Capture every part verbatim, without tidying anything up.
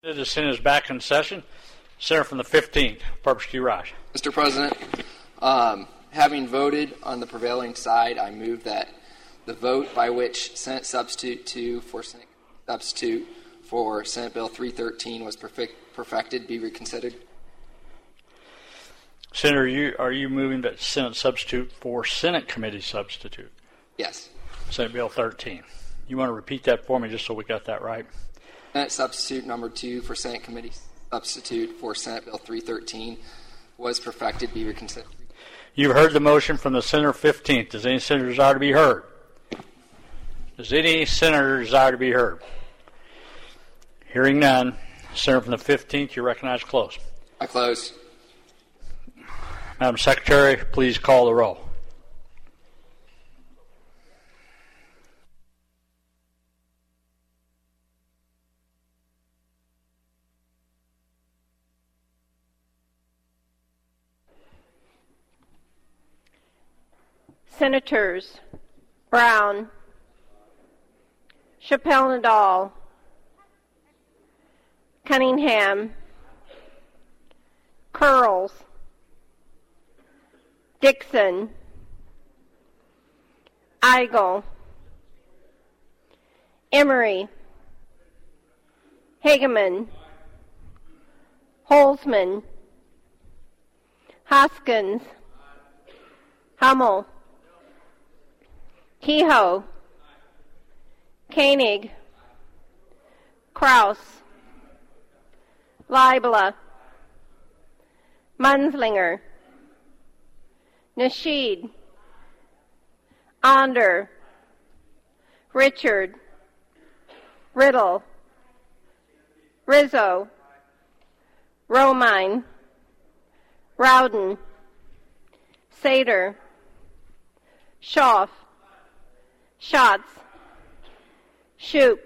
The Senate is back in session. Senator from the fifteenth, Purpose Q. Raj. Mister President, um, having voted on the prevailing side, I move that the vote by which Senate Substitute two for Senate Substitute for Senate Bill three thirteen was perfect, perfected be reconsidered. Senator, are you, are you moving that Senate Substitute for Senate Committee Substitute? Yes. Senate Bill thirteen. You want to repeat that for me just so we got that right? Senate Substitute number two for Senate Committee Substitute for Senate Bill three thirteen was perfected be reconsidered. You've heard the motion from the Senator fifteenth. Does any senator desire to be heard? Does any senator desire to be heard? Hearing none. Senator from the fifteenth, you recognize close. I close. Madam Secretary, please call the roll. Senators Brown, Chappelle Nadal, Cunningham, Curls, Dixon, Eigel, Emery, Hageman, Holzman, Hoskins, Hummel, Kehoe, Koenig, Kraus, Leibler, Munslinger, Nasheed, Onder, Richard, Riddle, Rizzo, Romine, Rowden, Sater, Schaaf, Schatz, Shoup,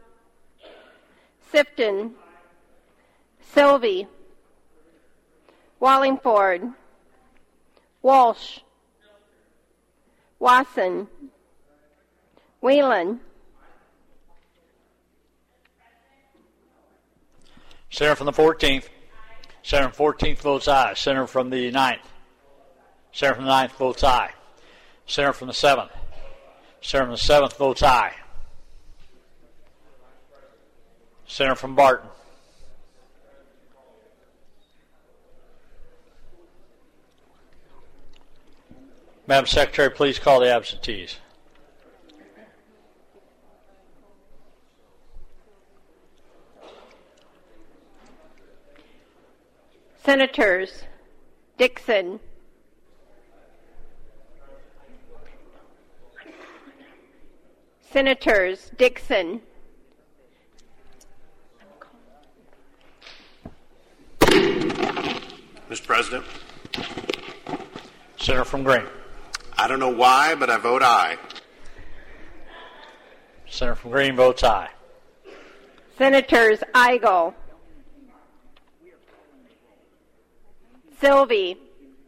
Sifton, Sylvie, Wallingford, Walsh, Wasson, Whelan. Senator from the fourteenth. Senator from the fourteenth votes aye. Senator from the ninth. Senator from the ninth votes aye. Senator from the seventh. Senator from the seventh votes aye. Senator from Barton. Madam Secretary, please call the absentees. Senators Dixon, Senators Dixon, Mister President. Senator from Green. I don't know why, but I vote aye. Senator from Green votes aye. Senators Eigel, Sylvie,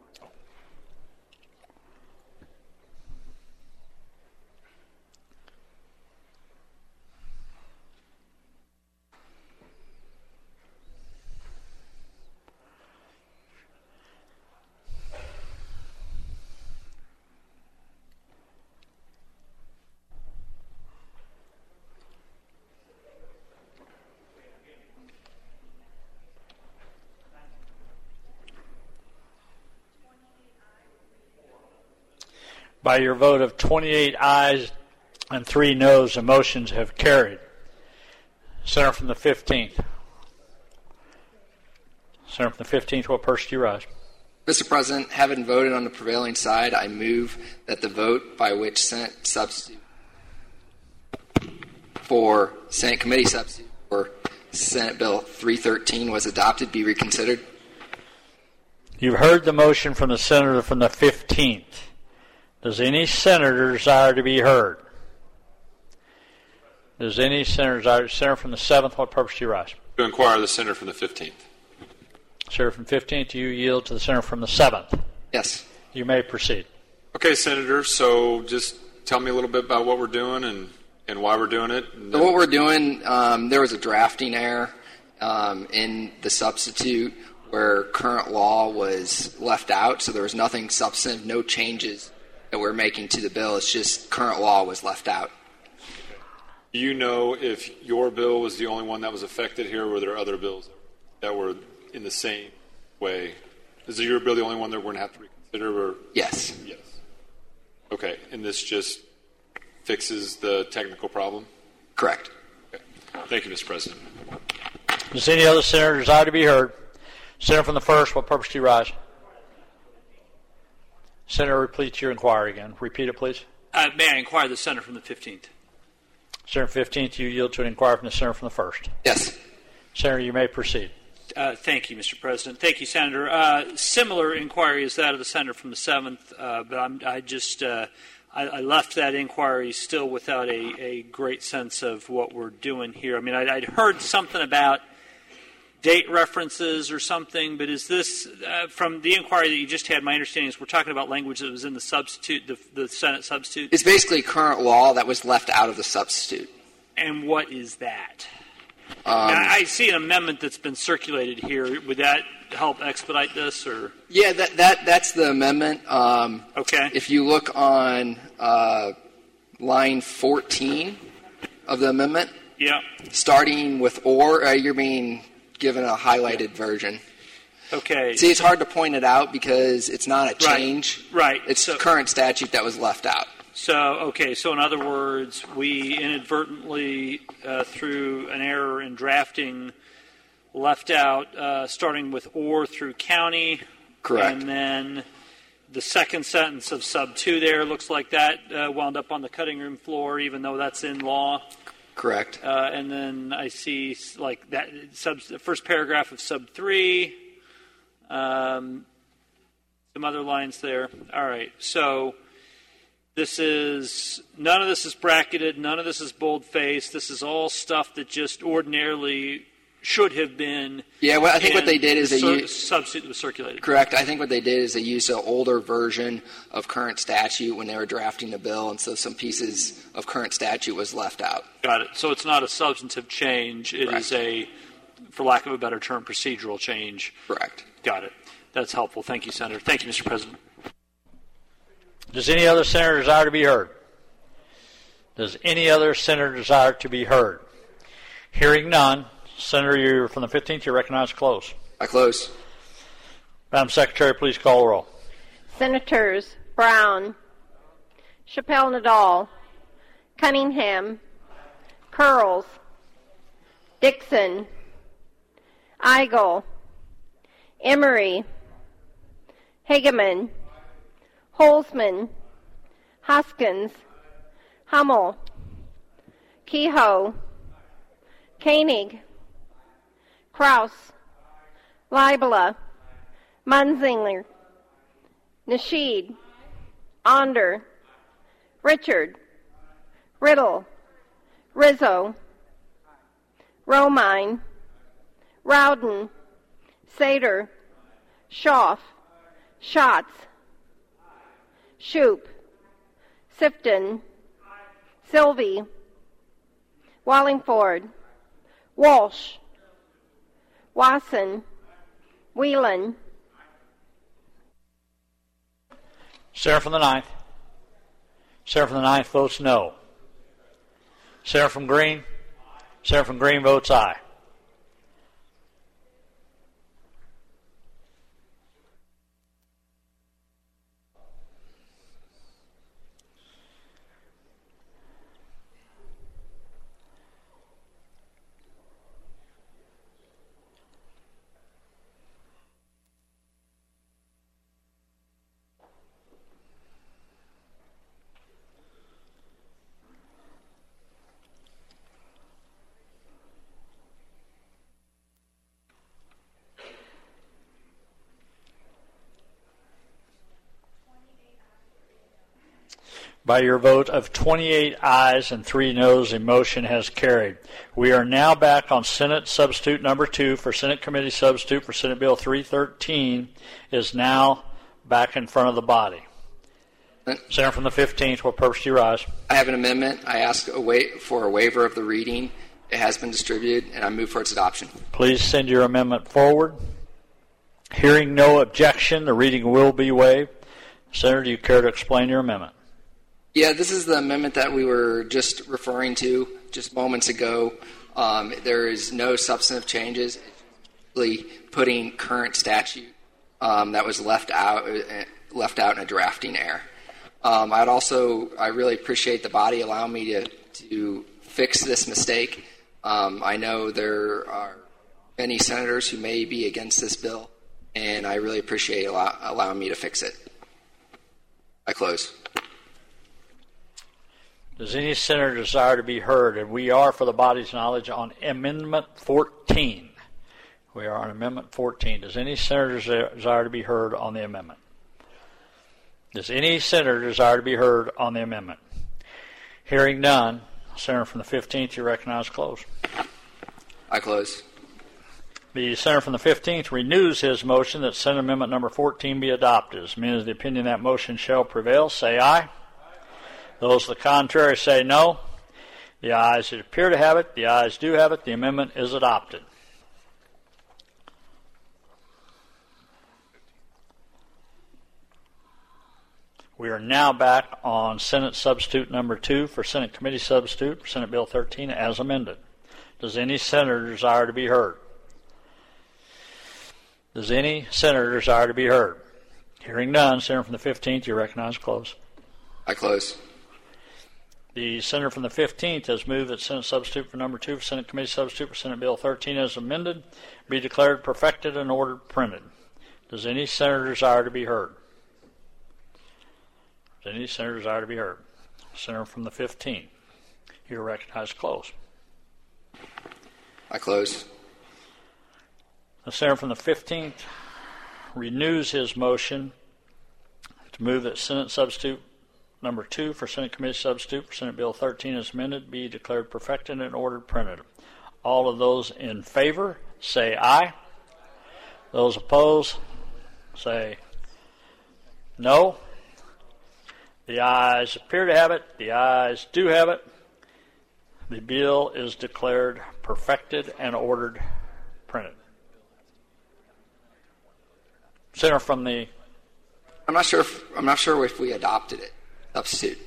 By your vote of twenty-eight ayes and three noes, the motions have carried. Senator from the fifteenth. Senator from the fifteenth, what person do you rise? Mister President, having voted on the prevailing side, I move that the vote by which Senate Substitute for Senate Committee Substitute for Senate Bill three thirteen was adopted be reconsidered. You've heard the motion from the senator from the fifteenth. Does any senator desire to be heard? Does any senator desire? Senator from the seventh, what purpose do you rise? To inquire the senator from the fifteenth. Senator from the fifteenth, you yield to the senator from the seventh. Yes. You may proceed. Okay, Senator, so just tell me a little bit about what we're doing and, and why we're doing it. So what we're doing, um, there was a drafting error um, in the substitute where current law was left out, so there was nothing substantive, no changes that we're making to the bill. It's just current law was left out. Do you know if your bill was the only one that was affected here, or were there other bills that were in the same way? Is your bill the only one that we're going to have to reconsider? Or? Yes. Yes. Okay, and this just fixes the technical problem? Correct. Okay. Thank you, Mister President. Does any other senator desire to be heard? Senator from the first, what purpose do you rise? Senator, repeat your inquiry again. Repeat it, please. Uh, may I inquire the senator from the fifteenth? Senator fifteenth, you yield to an inquiry from the senator from the first. Yes. Senator, you may proceed. Uh, thank you, Mister President. Thank you, Senator. Uh, similar inquiry is that of the senator from the seventh, uh, but I'm, I just uh, I, I left that inquiry still without a, a great sense of what we're doing here. I mean, I'd, I'd heard something about date references or something, but is this, uh, from the inquiry that you just had, my understanding is we're talking about language that was in the substitute, the, the Senate substitute? It's basically current law that was left out of the substitute. And what is that? Um, I, I see an amendment that's been circulated here. Would that help expedite this? Or Yeah, that, that that's the amendment. Um, okay. If you look on uh, line fourteen of the amendment, Yeah. starting with or, uh, you're being given a highlighted version. Okay. See, it's hard to point it out because it's not a Right. change. Right. It's So- current statute that was left out. So, okay, so in other words, we inadvertently, uh, through an error in drafting, left out uh, starting with or through county. Correct. And then the second sentence of sub two there looks like that uh, wound up on the cutting room floor, even though that's in law. Correct. Uh, and then I see like that sub, the first paragraph of sub three, um, some other lines there. All right, so this is, none of this is bracketed, none of this is bold-faced. This is all stuff that just ordinarily should have been. Yeah, well, I think what they did is the they cir- used, substitute that was circulated. correct. I think what they did is they used an older version of current statute when they were drafting the bill, and so some pieces of current statute was left out. Got it. So it's not a substantive change. It Correct. is a, for lack of a better term, procedural change. Correct. Got it. That's helpful. Thank you, Senator. Thank you, Mister President. Does any other senator desire to be heard? Does any other senator desire to be heard? Hearing none, Senator, you're from the fifteenth. You're recognized to close. I close. Madam Secretary, please call the roll. Senators Brown, Chappelle Nadal, Cunningham, Curls, Dixon, Eigel, Emery, Hageman, Holzman, Hoskins, Hummel, Kehoe, Koenig, Kraus, Leibler, Munzinger, Nasheed, Onder, Richard, Riddle, Rizzo, Romine, Rowden, Sater, Schaaf, Schatz, Shoup, Sifton, Sylvie, Wallingford, Walsh, Wasson, Whelan. Senator from the ninth. Senator from the ninth votes no. Senator from Green. Senator from Green votes aye. By your vote of twenty-eight ayes and three noes, the motion has carried. We are now back on Senate Substitute number two for Senate Committee Substitute for Senate Bill three thirteen is now back in front of the body. Senator from the fifteenth, what purpose do you rise? I have an amendment. I ask a wa- for a waiver of the reading It has been distributed, and I move for its adoption. Please send your amendment forward. Hearing no objection, the reading will be waived. Senator, do you care to explain your amendment? Yeah, this is the amendment that we were just referring to just moments ago. Um, there is no substantive changes. It's really putting current statute um, that was left out uh, left out in a drafting error. Um, I'd also I really appreciate the body allowing me to to fix this mistake. Um, I know there are many senators who may be against this bill, and I really appreciate allow, allowing me to fix it. I close. Does any senator desire to be heard? And we are, for the body's knowledge, on Amendment fourteen. We are on Amendment fourteen. Does any senator desire to be heard on the amendment? Does any senator desire to be heard on the amendment? Hearing none, Senator from the fifteenth, you recognize close. I close. The senator from the fifteenth renews his motion that Senate Amendment number fourteen be adopted. As means the opinion that motion shall prevail, say aye. Those to the contrary say no. The ayes that appear to have it, the ayes do have it. The amendment is adopted. We are now back on Senate Substitute number two for Senate Committee Substitute for Senate Bill thirteen as amended. Does any senator desire to be heard? Does any senator desire to be heard? Hearing none, Senator from the fifteenth, you recognize close. I close. The senator from the fifteenth has moved that Senate Substitute for number two for Senate Committee Substitute for Senate Bill thirteen as amended be declared perfected and ordered printed. Does any senator desire to be heard? Does any senator desire to be heard? Senator from the fifteenth, you recognize close. I close. The senator from the fifteenth renews his motion to move that Senate Substitute number two for Senate Committee Substitute for Senate Bill thirteen as amended be declared perfected and ordered printed. All of those in favor say aye. Those opposed say no. The ayes appear to have it. The ayes do have it. The bill is declared perfected and ordered printed. Senator from the I'm not sure if I'm not sure if we adopted it. Substitute.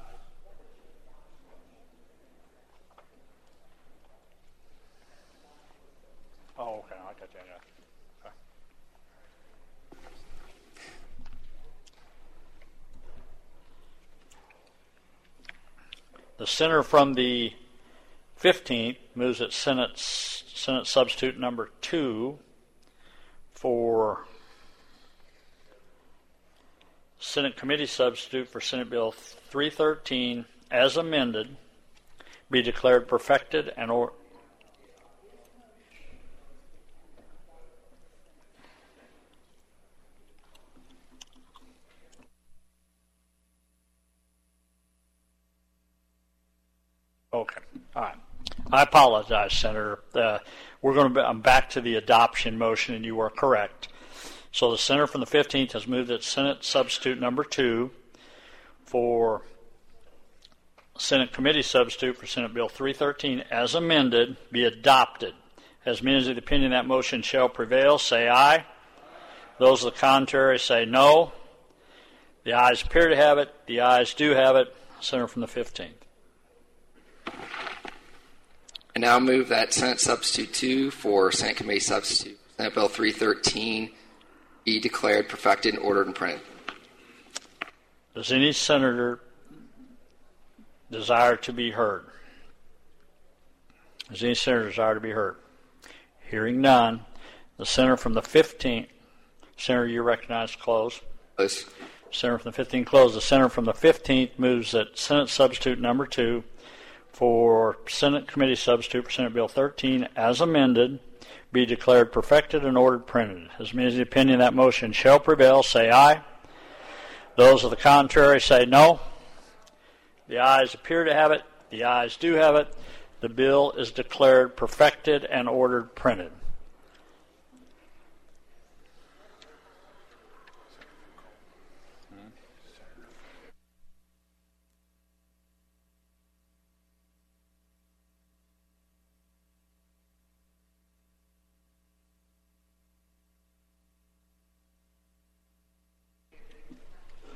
Oh, okay. I got that. Yeah. Okay. The senator from the fifteenth moves that Senate Senate Substitute number two for Senate Committee Substitute for Senate Bill three thirteen as amended be declared perfected and or Okay. All right. I apologize, Senator. Uh, we're going to. Be, I'm back to the adoption motion, and you are correct. So the senator from the fifteenth has moved that Senate Substitute number two for Senate Committee Substitute for Senate Bill three thirteen as amended be adopted. As means of the opinion that motion shall prevail, say aye. Those of the contrary say no. The ayes appear to have it. The ayes do have it. Senator from the fifteenth. I now move that Senate Substitute two for Senate Committee Substitute Senate Bill three thirteen be declared perfected, ordered, and printed. Does any senator desire to be heard? Does any senator desire to be heard? Hearing none, the senator from the fifteenth, Senator, you recognize close. Close. Senator from the fifteenth close. The senator from the fifteenth moves that Senate Substitute number two for Senate Committee Substitute for Senate Bill thirteen as amended be declared perfected and ordered printed. As means the opinion that motion shall prevail, say aye. Those of the contrary say no. The ayes appear to have it. The ayes do have it. The bill is declared perfected and ordered printed.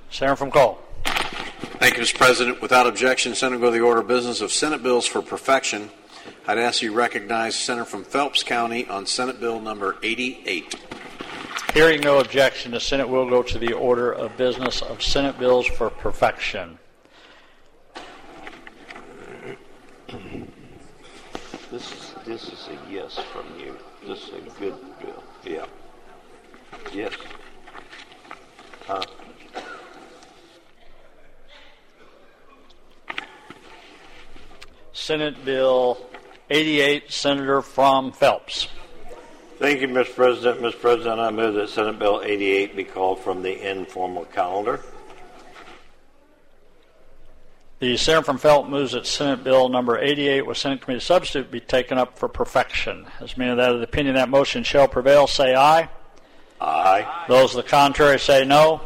Senator from Cole. Thank you, Mister President. Without objection, Senate go to the order of business of Senate bills for perfection. I'd ask you recognize Senator from Phelps County on Senate Bill number eighty-eight. Hearing no objection, the Senate will go to the order of business of Senate bills for perfection. This is, this is a yes from you. This is a good bill. Yeah. Yes. Huh? Senate Bill eighty-eight, Senator from Phelps. Thank you, Mister President. Mister President, I move that Senate Bill eighty-eight be called from the informal calendar. The Senator from Phelps moves that Senate Bill number eighty-eight with Senate Committee substitute be taken up for perfection. As many of that of the opinion that motion shall prevail, say aye. Aye. Those of the contrary say no.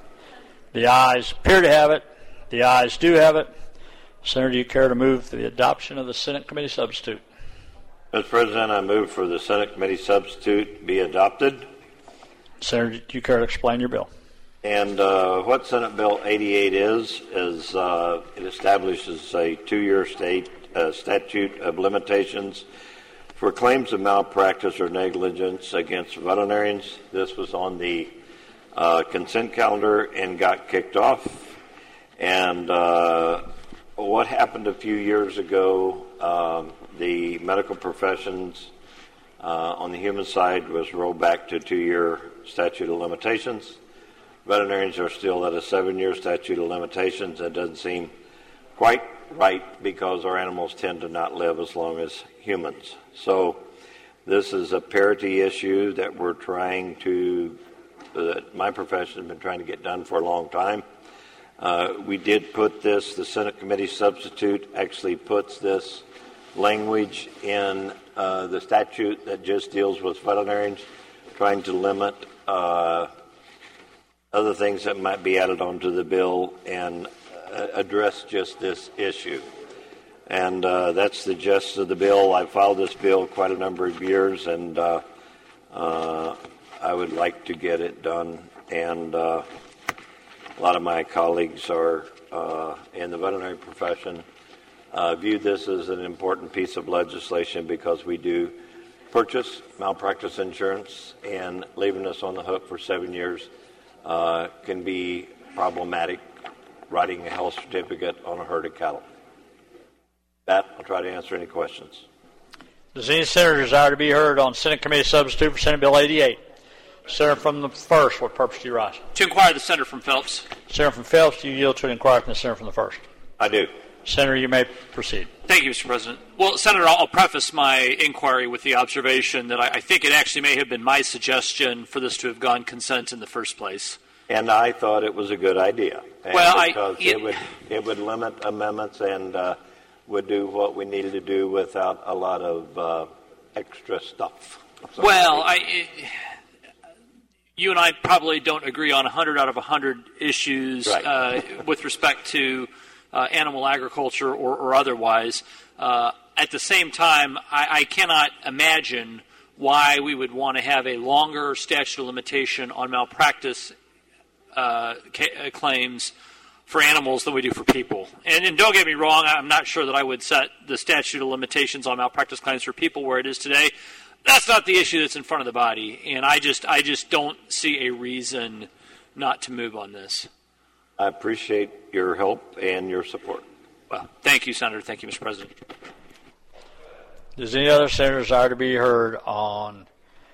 The ayes appear to have it. The ayes do have it. Senator, do you care to move the adoption of the Senate Committee substitute? Mister President, I move for the Senate Committee substitute be adopted. Senator, do you care to explain your bill? And uh, what Senate Bill eighty-eight is, is uh, it establishes a two-year state uh, statute of limitations for claims of malpractice or negligence against veterinarians. This was on the uh, consent calendar and got kicked off. And uh, what happened a few years ago, um, the medical professions uh, on the human side was rolled back to a two-year statute of limitations. Veterinarians are still at a seven-year statute of limitations. That doesn't seem quite right because our animals tend to not live as long as humans. So this is a parity issue that we're trying to, that my profession has been trying to get done for a long time. Uh, we did put this, the Senate Committee substitute actually puts this language in uh, the statute that just deals with veterinarians, trying to limit uh, other things that might be added onto the bill and uh, address just this issue. And uh, that's the gist of the bill. I filed this bill quite a number of years, and uh, uh, I would like to get it done. And uh, a lot of my colleagues are uh, in the veterinary profession uh, view this as an important piece of legislation because we do purchase malpractice insurance, and leaving us on the hook for seven years uh, can be problematic, writing a health certificate on a herd of cattle. That, I'll try to answer any questions. Does any senator desire to be heard on Senate Committee substitute for Senate Bill eighty-eight? Senator from the first, what purpose do you rise? To inquire the Senator from Phelps. Senator from Phelps, do you yield to an inquiry from the Senator from the first? I do. Senator, you may proceed. Thank you, Mister President. Well, Senator, I'll preface my inquiry with the observation that I, I think it actually may have been my suggestion for this to have gone consent in the first place. And I thought it was a good idea. And well, because I, it, it would it would limit amendments and uh, would do what we needed to do without a lot of uh, extra stuff. So well, I. It, You and I probably don't agree on one hundred out of one hundred issues right. uh, with respect to uh, animal agriculture or, or otherwise. Uh, at the same time, I, I cannot imagine why we would want to have a longer statute of limitation on malpractice uh, ca- claims for animals than we do for people. And, and don't get me wrong, I'm not sure that I would set the statute of limitations on malpractice claims for people where it is today. That's not the issue that's in front of the body, and I just I just don't see a reason not to move on this. I appreciate your help and your support. Well, thank you, Senator. Thank you, Mister President. Does any other senator desire to be heard on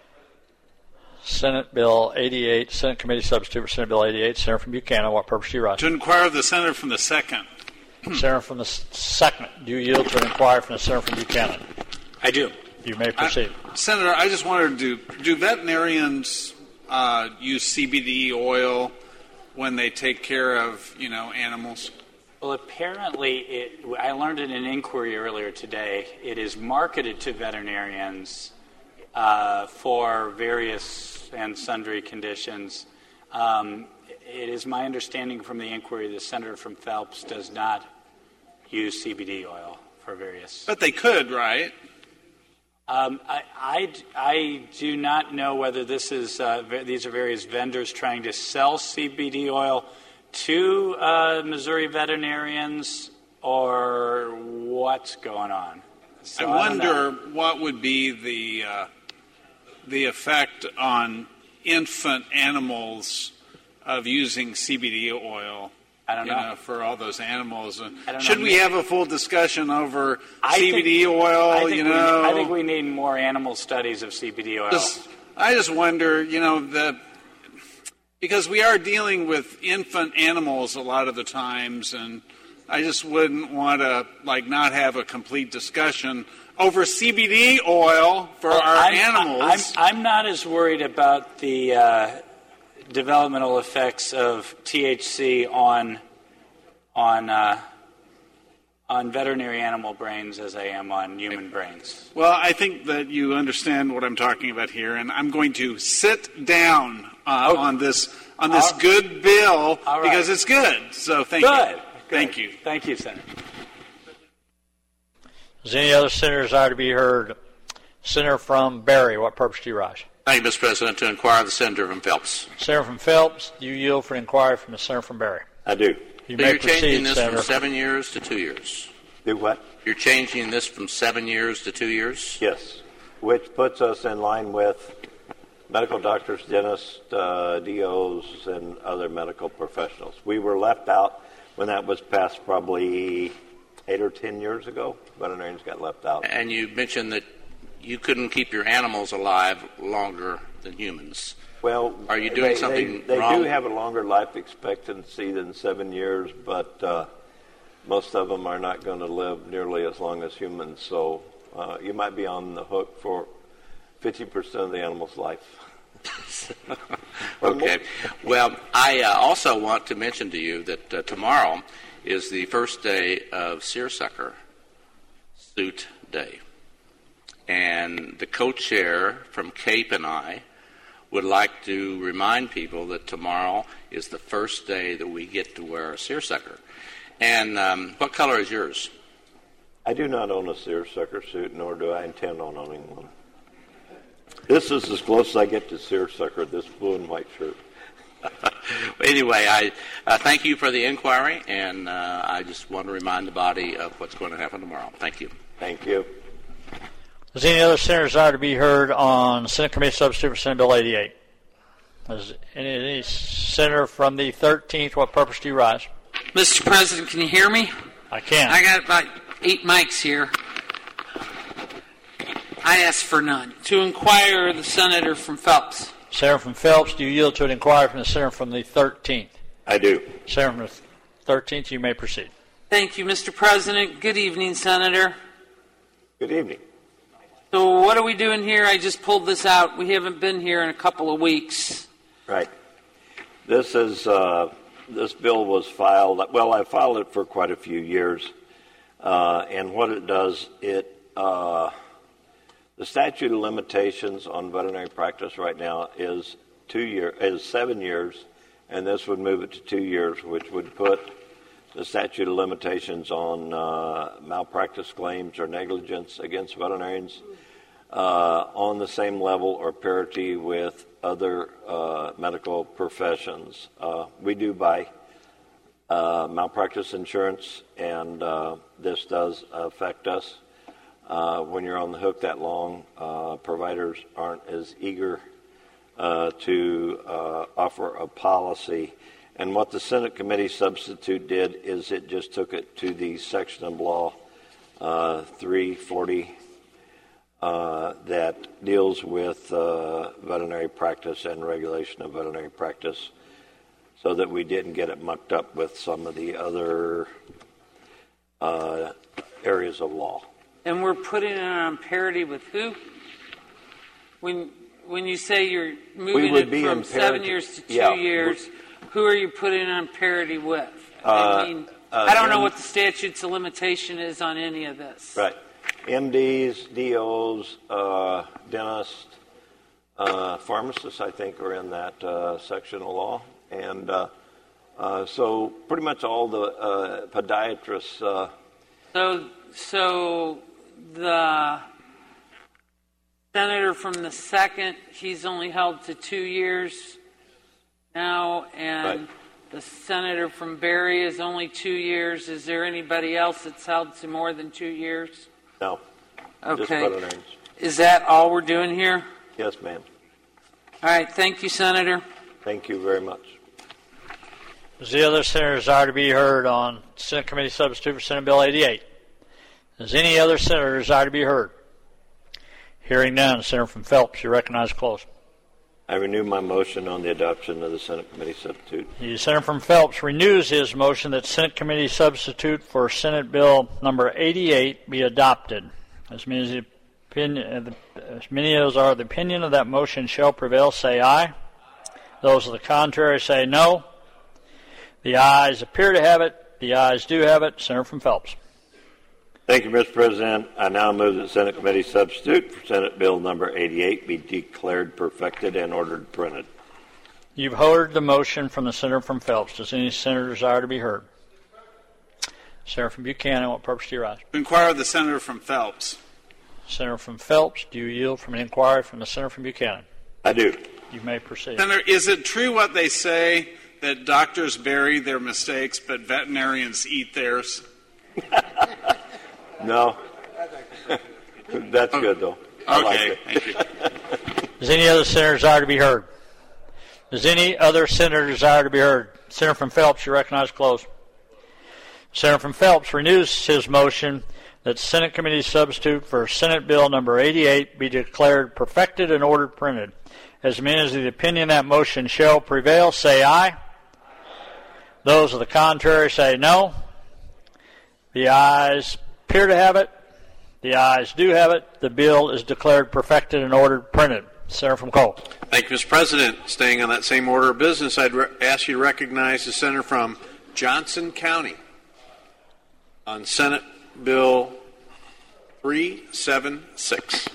Senate Bill eighty-eight, Senate Committee substitute for Senate Bill eighty-eight? Senator from Buchanan, what purpose do you rise? To inquire of the senator from the second. Senator from the second, do you yield to an inquiry from the senator from Buchanan? I do. You may proceed. I, Senator, I just wanted to, do veterinarians uh, use C B D oil when they take care of, you know, animals? Well, apparently, it, I learned in an inquiry earlier today, it is marketed to veterinarians uh, for various and sundry conditions. Um, it is my understanding from the inquiry the Senator from Phelps does not use C B D oil for various... But they could, right? Um, I, I, I do not know whether this is uh, these are various vendors trying to sell C B D oil two uh, Missouri veterinarians, or what's going on? So I I don't wonder know. what would be the uh, the effect on infant animals of using C B D oil. I don't you know. know for all those animals. I don't Should know. we have a full discussion over I C B D think- oil? I think you we know, need, I think we need more animal studies of C B D oil. Just- I just wonder, you know, the because we are dealing with infant animals a lot of the times, and I just wouldn't want to like not have a complete discussion over C B D oil for Well, our I'm, animals. I'm, I'm not as worried about the uh, developmental effects of T H C on on uh, on veterinary animal brains as I am on human brains. Well, I think that you understand what I'm talking about here, and I'm going to sit down uh, Oh. on this on this All- good bill All right. because it's good. So thank Good. you. Good. Thank you. Thank you, Senator. Does any other senator desire to be heard? Senator from Barry, what purpose do you rise? Thank you, Mister President. To inquire the senator from Phelps. Senator from Phelps, do you yield for inquiry from the senator from Barry? I do. You So may you're changing proceed, this Senator. from seven years to two years. Do what? You're changing this from seven years to two years? Yes, which puts us in line with medical doctors, dentists, uh, D Os, and other medical professionals. We were left out when that was passed probably eight or ten years ago. Veterinarians got left out. And you mentioned that you couldn't keep your animals alive longer than humans. Well, Are you doing they, something they, they wrong? do have a longer life expectancy than seven years, but uh, most of them are not going to live nearly as long as humans. So uh, you might be on the hook for fifty percent of the animal's life. Okay. Well, I uh, also want to mention to you that uh, tomorrow is the first day of seersucker suit day. And the co-chair from CAPE and I would like to remind people that tomorrow is the first day that we get to wear a seersucker. And um, what color is yours? I do not own a seersucker suit, nor do I intend on owning one. This is as close as I get to seersucker, this blue and white shirt. Anyway, I uh, thank you for the inquiry, and uh, I just want to remind the body of what's going to happen tomorrow. Thank you. Thank you. Does any other senator desire to be heard on Senate Committee Substitute for Senate Bill eighty-eight? Does any, any senator from the thirteenth, what purpose do you rise? Mister President, can you hear me? I can. I got about eight mics here. I ask for none. To inquire the senator from Phelps. Senator from Phelps, do you yield to an inquiry from the senator from the thirteenth? I do. Senator from the thirteenth, you may proceed. Thank you, Mister President. Good evening, Senator. Good evening. So what are we doing here? I just pulled this out. We haven't been here in a couple of weeks. Right. This is uh, this bill was filed. Well, I filed it for quite a few years, uh, and what it does, it uh, the statute of limitations on veterinary practice right now is two year is seven years, and this would move it to two years, which would put the statute of limitations on uh, malpractice claims or negligence against veterinarians uh, on the same level or parity with other uh, medical professions. Uh, we do buy uh, malpractice insurance, and uh, this does affect us. Uh, when you're on the hook that long, uh, providers aren't as eager uh, to uh, offer a policy. And what the Senate committee substitute did is it just took it to the section of law uh, three forty uh, that deals with uh, veterinary practice and regulation of veterinary practice, so that we didn't get it mucked up with some of the other uh, areas of law. And we're putting it on parity with who? When when you say you're moving would it be from in seven parity- years to two yeah. years, who are you putting it on parity with? Uh, I mean, uh, I don't know in- what the statutes of limitation is on any of this. Right. M Ds, D Os, uh, dentists, uh, pharmacists, I think, are in that uh, section of law. And uh, uh, so pretty much all the uh, podiatrists. Uh, So, so the senator from the second, he's only held to two years now, and Right. The senator from Barry is only two years. Is there anybody else that's held to more than two years? No. Okay. Just veterinarians. Is that all we're doing here? Yes, ma'am. All right. Thank you, Senator. Thank you very much. Does the other senator desire to be heard on Senate Committee Substitute for Senate Bill eighty-eight? Does any other senator desire to be heard? Hearing none, Senator from Phelps, you recognize close. I renew my motion on the adoption of the Senate Committee Substitute. The senator from Phelps renews his motion that Senate Committee Substitute for Senate Bill number eighty-eight be adopted. As many as, the opinion, as many as are the opinion of that motion shall prevail, say aye. Those of the contrary say no. The ayes appear to have it. The ayes do have it. Senator from Phelps. Thank you, Mister President. I now move that Senate Committee Substitute for Senate Bill number eighty-eight be declared perfected and ordered printed. You've heard the motion from the senator from Phelps. Does any senator desire to be heard? Senator from Buchanan, what purpose do you rise? To inquire of the senator from Phelps. Senator from Phelps, do you yield from an inquiry from the senator from Buchanan? I do. You may proceed. Senator, is it true what they say that doctors bury their mistakes, but veterinarians eat theirs? No. That's good, though. I Okay, like thank you. Does any other senator desire to be heard? Does any other senator desire to be heard? Senator from Phelps, you recognize close. Senator from Phelps renews his motion that Senate Committee Substitute for Senate Bill number eighty-eight be declared perfected and ordered printed. As many as the opinion that motion shall prevail, say aye. Those of the contrary say no. The ayes appear to have it. The ayes do have it. The bill is declared perfected and ordered printed. Senator from Cole. Thank you, Mister President. Staying on that same order of business, I'd re- ask you to recognize the senator from Johnson County on Senate Bill three seventy-six.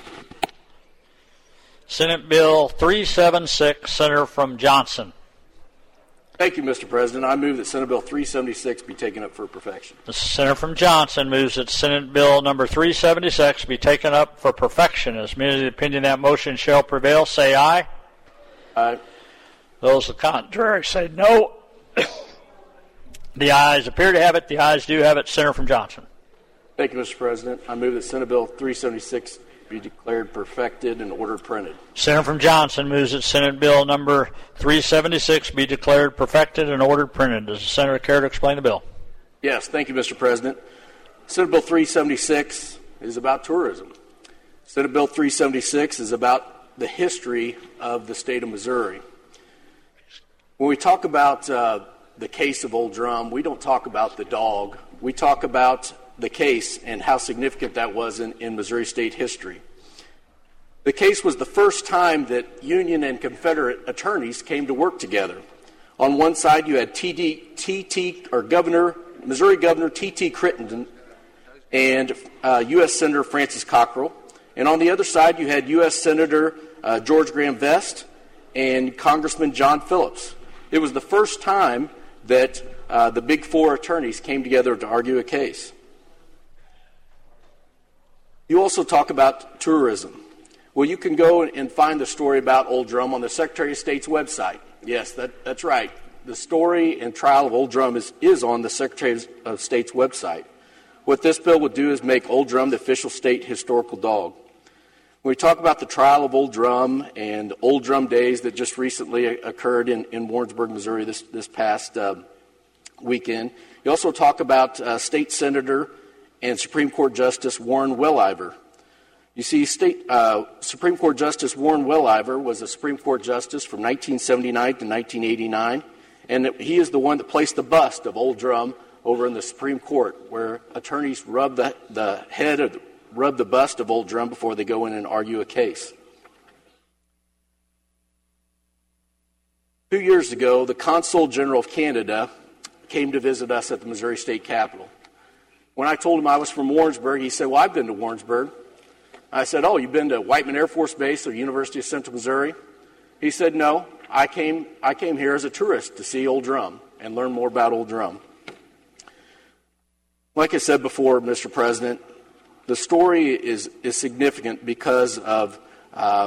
Senate Bill three seventy-six, Senator from Johnson. Thank you, Mister President. I move that Senate Bill three seventy-six be taken up for perfection. The senator from Johnson moves that Senate Bill number three seventy-six be taken up for perfection. As many as the opinion that motion shall prevail, say aye. Aye. Those of the contrary say no. The ayes appear to have it. The ayes do have it. Senator from Johnson. Thank you, Mister President. I move that Senate Bill three seventy-six be declared perfected and ordered printed. Senator from Johnson moves that Senate Bill number three seventy-six be declared perfected and ordered printed. Does the senator care to explain the bill? Yes, thank you, Mister President. Senate Bill three seventy-six is about tourism. Senate Bill three seventy-six is about the history of the state of Missouri. When we talk about uh, the case of Old Drum, we don't talk about the dog. We talk about the case and how significant that was in, in Missouri state history. The case was the first time that Union and Confederate attorneys came to work together. On one side, you had T D, T T or Governor, Missouri Governor T T Crittenden and uh, U S Senator Francis Cockrell. And on the other side, you had U S Senator uh, George Graham Vest and Congressman John Phillips. It was the first time that uh, the Big Four attorneys came together to argue a case. You also talk about tourism. Well, you can go and find the story about Old Drum on the Secretary of State's website. Yes, that, that's right. The story and trial of Old Drum is, is on the Secretary of State's website. What this bill would do is make Old Drum the official state historical dog. When we talk about the trial of Old Drum and Old Drum Days that just recently occurred in, in Warrensburg, Missouri this, this past uh, weekend, you also talk about uh, State Senator and Supreme Court Justice Warren Welliver. You see, State uh, Supreme Court Justice Warren Welliver was a Supreme Court justice from nineteen seventy-nine to nineteen eighty-nine, and he is the one that placed the bust of Old Drum over in the Supreme Court, where attorneys rub the, the head of, rub the bust of Old Drum before they go in and argue a case. Two years ago, the Consul General of Canada came to visit us at the Missouri State Capitol. When I told him I was from Warrensburg, he said, well, I've been to Warrensburg. I said, oh, you've been to Whiteman Air Force Base or University of Central Missouri? He said, no, I came I came here as a tourist to see Old Drum and learn more about Old Drum. Like I said before, Mister President, the story is, is significant because of uh,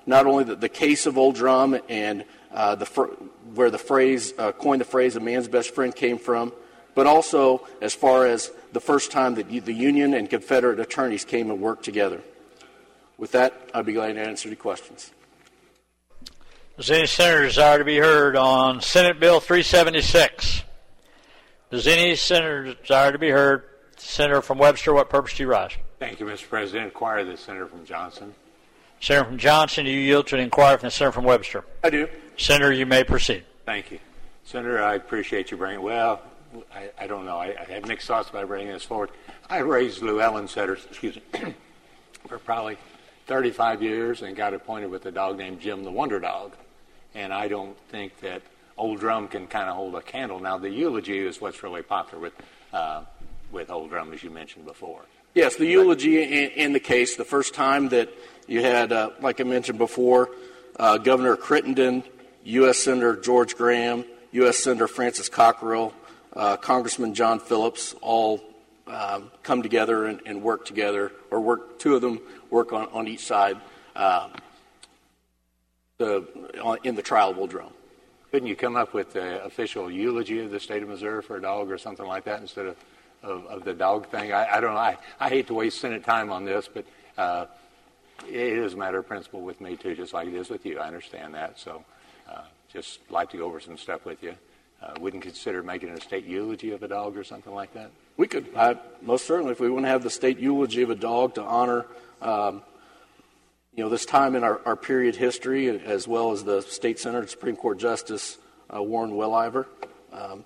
not only the, the case of Old Drum and uh, the fr- where the phrase, uh, coined the phrase, a man's best friend came from, but also as far as the first time that the Union and Confederate attorneys came and worked together. With that, I'd be glad to answer any questions. Does any senator desire to be heard on Senate Bill three seventy-six? Does any senator desire to be heard? Senator from Webster, what purpose do you rise? Thank you, Mister President. Inquire the Senator from Johnson. Senator from Johnson, do you yield to an inquiry from the Senator from Webster? I do. Senator, you may proceed. Thank you. Senator, I appreciate you bringing, well, I, I don't know. I, I have mixed thoughts about bringing this forward. I raised Llewellyn setters, excuse me, for probably thirty-five years and got appointed with a dog named Jim the Wonder Dog. And I don't think that Old Drum can kind of hold a candle. Now, the eulogy is what's really popular with uh, with Old Drum, as you mentioned before. Yes, the eulogy in, in the case, the first time that you had, uh, like I mentioned before, uh, Governor Crittenden, U S Senator George Graham, U S Senator Francis Cockrell, uh, Congressman John Phillips, all uh, come together and, and work together, or work, two of them work on, on each side uh, the, on, in the trial of Old Drum. Couldn't you come up with the official eulogy of the state of Missouri for a dog or something like that instead of, of, of the dog thing? I, I don't know. I, I hate to waste Senate time on this, but uh, it is a matter of principle with me, too, just like it is with you. I understand that. So uh, just like to go over some stuff with you. Uh, wouldn't consider making a state eulogy of a dog or something like that? We could. I, most certainly, if we want to have the state eulogy of a dog to honor um, you know, this time in our, our period history, as well as the State Senator and Supreme Court Justice uh, Warren Welliver. Um,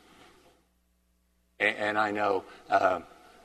and, and I know, uh,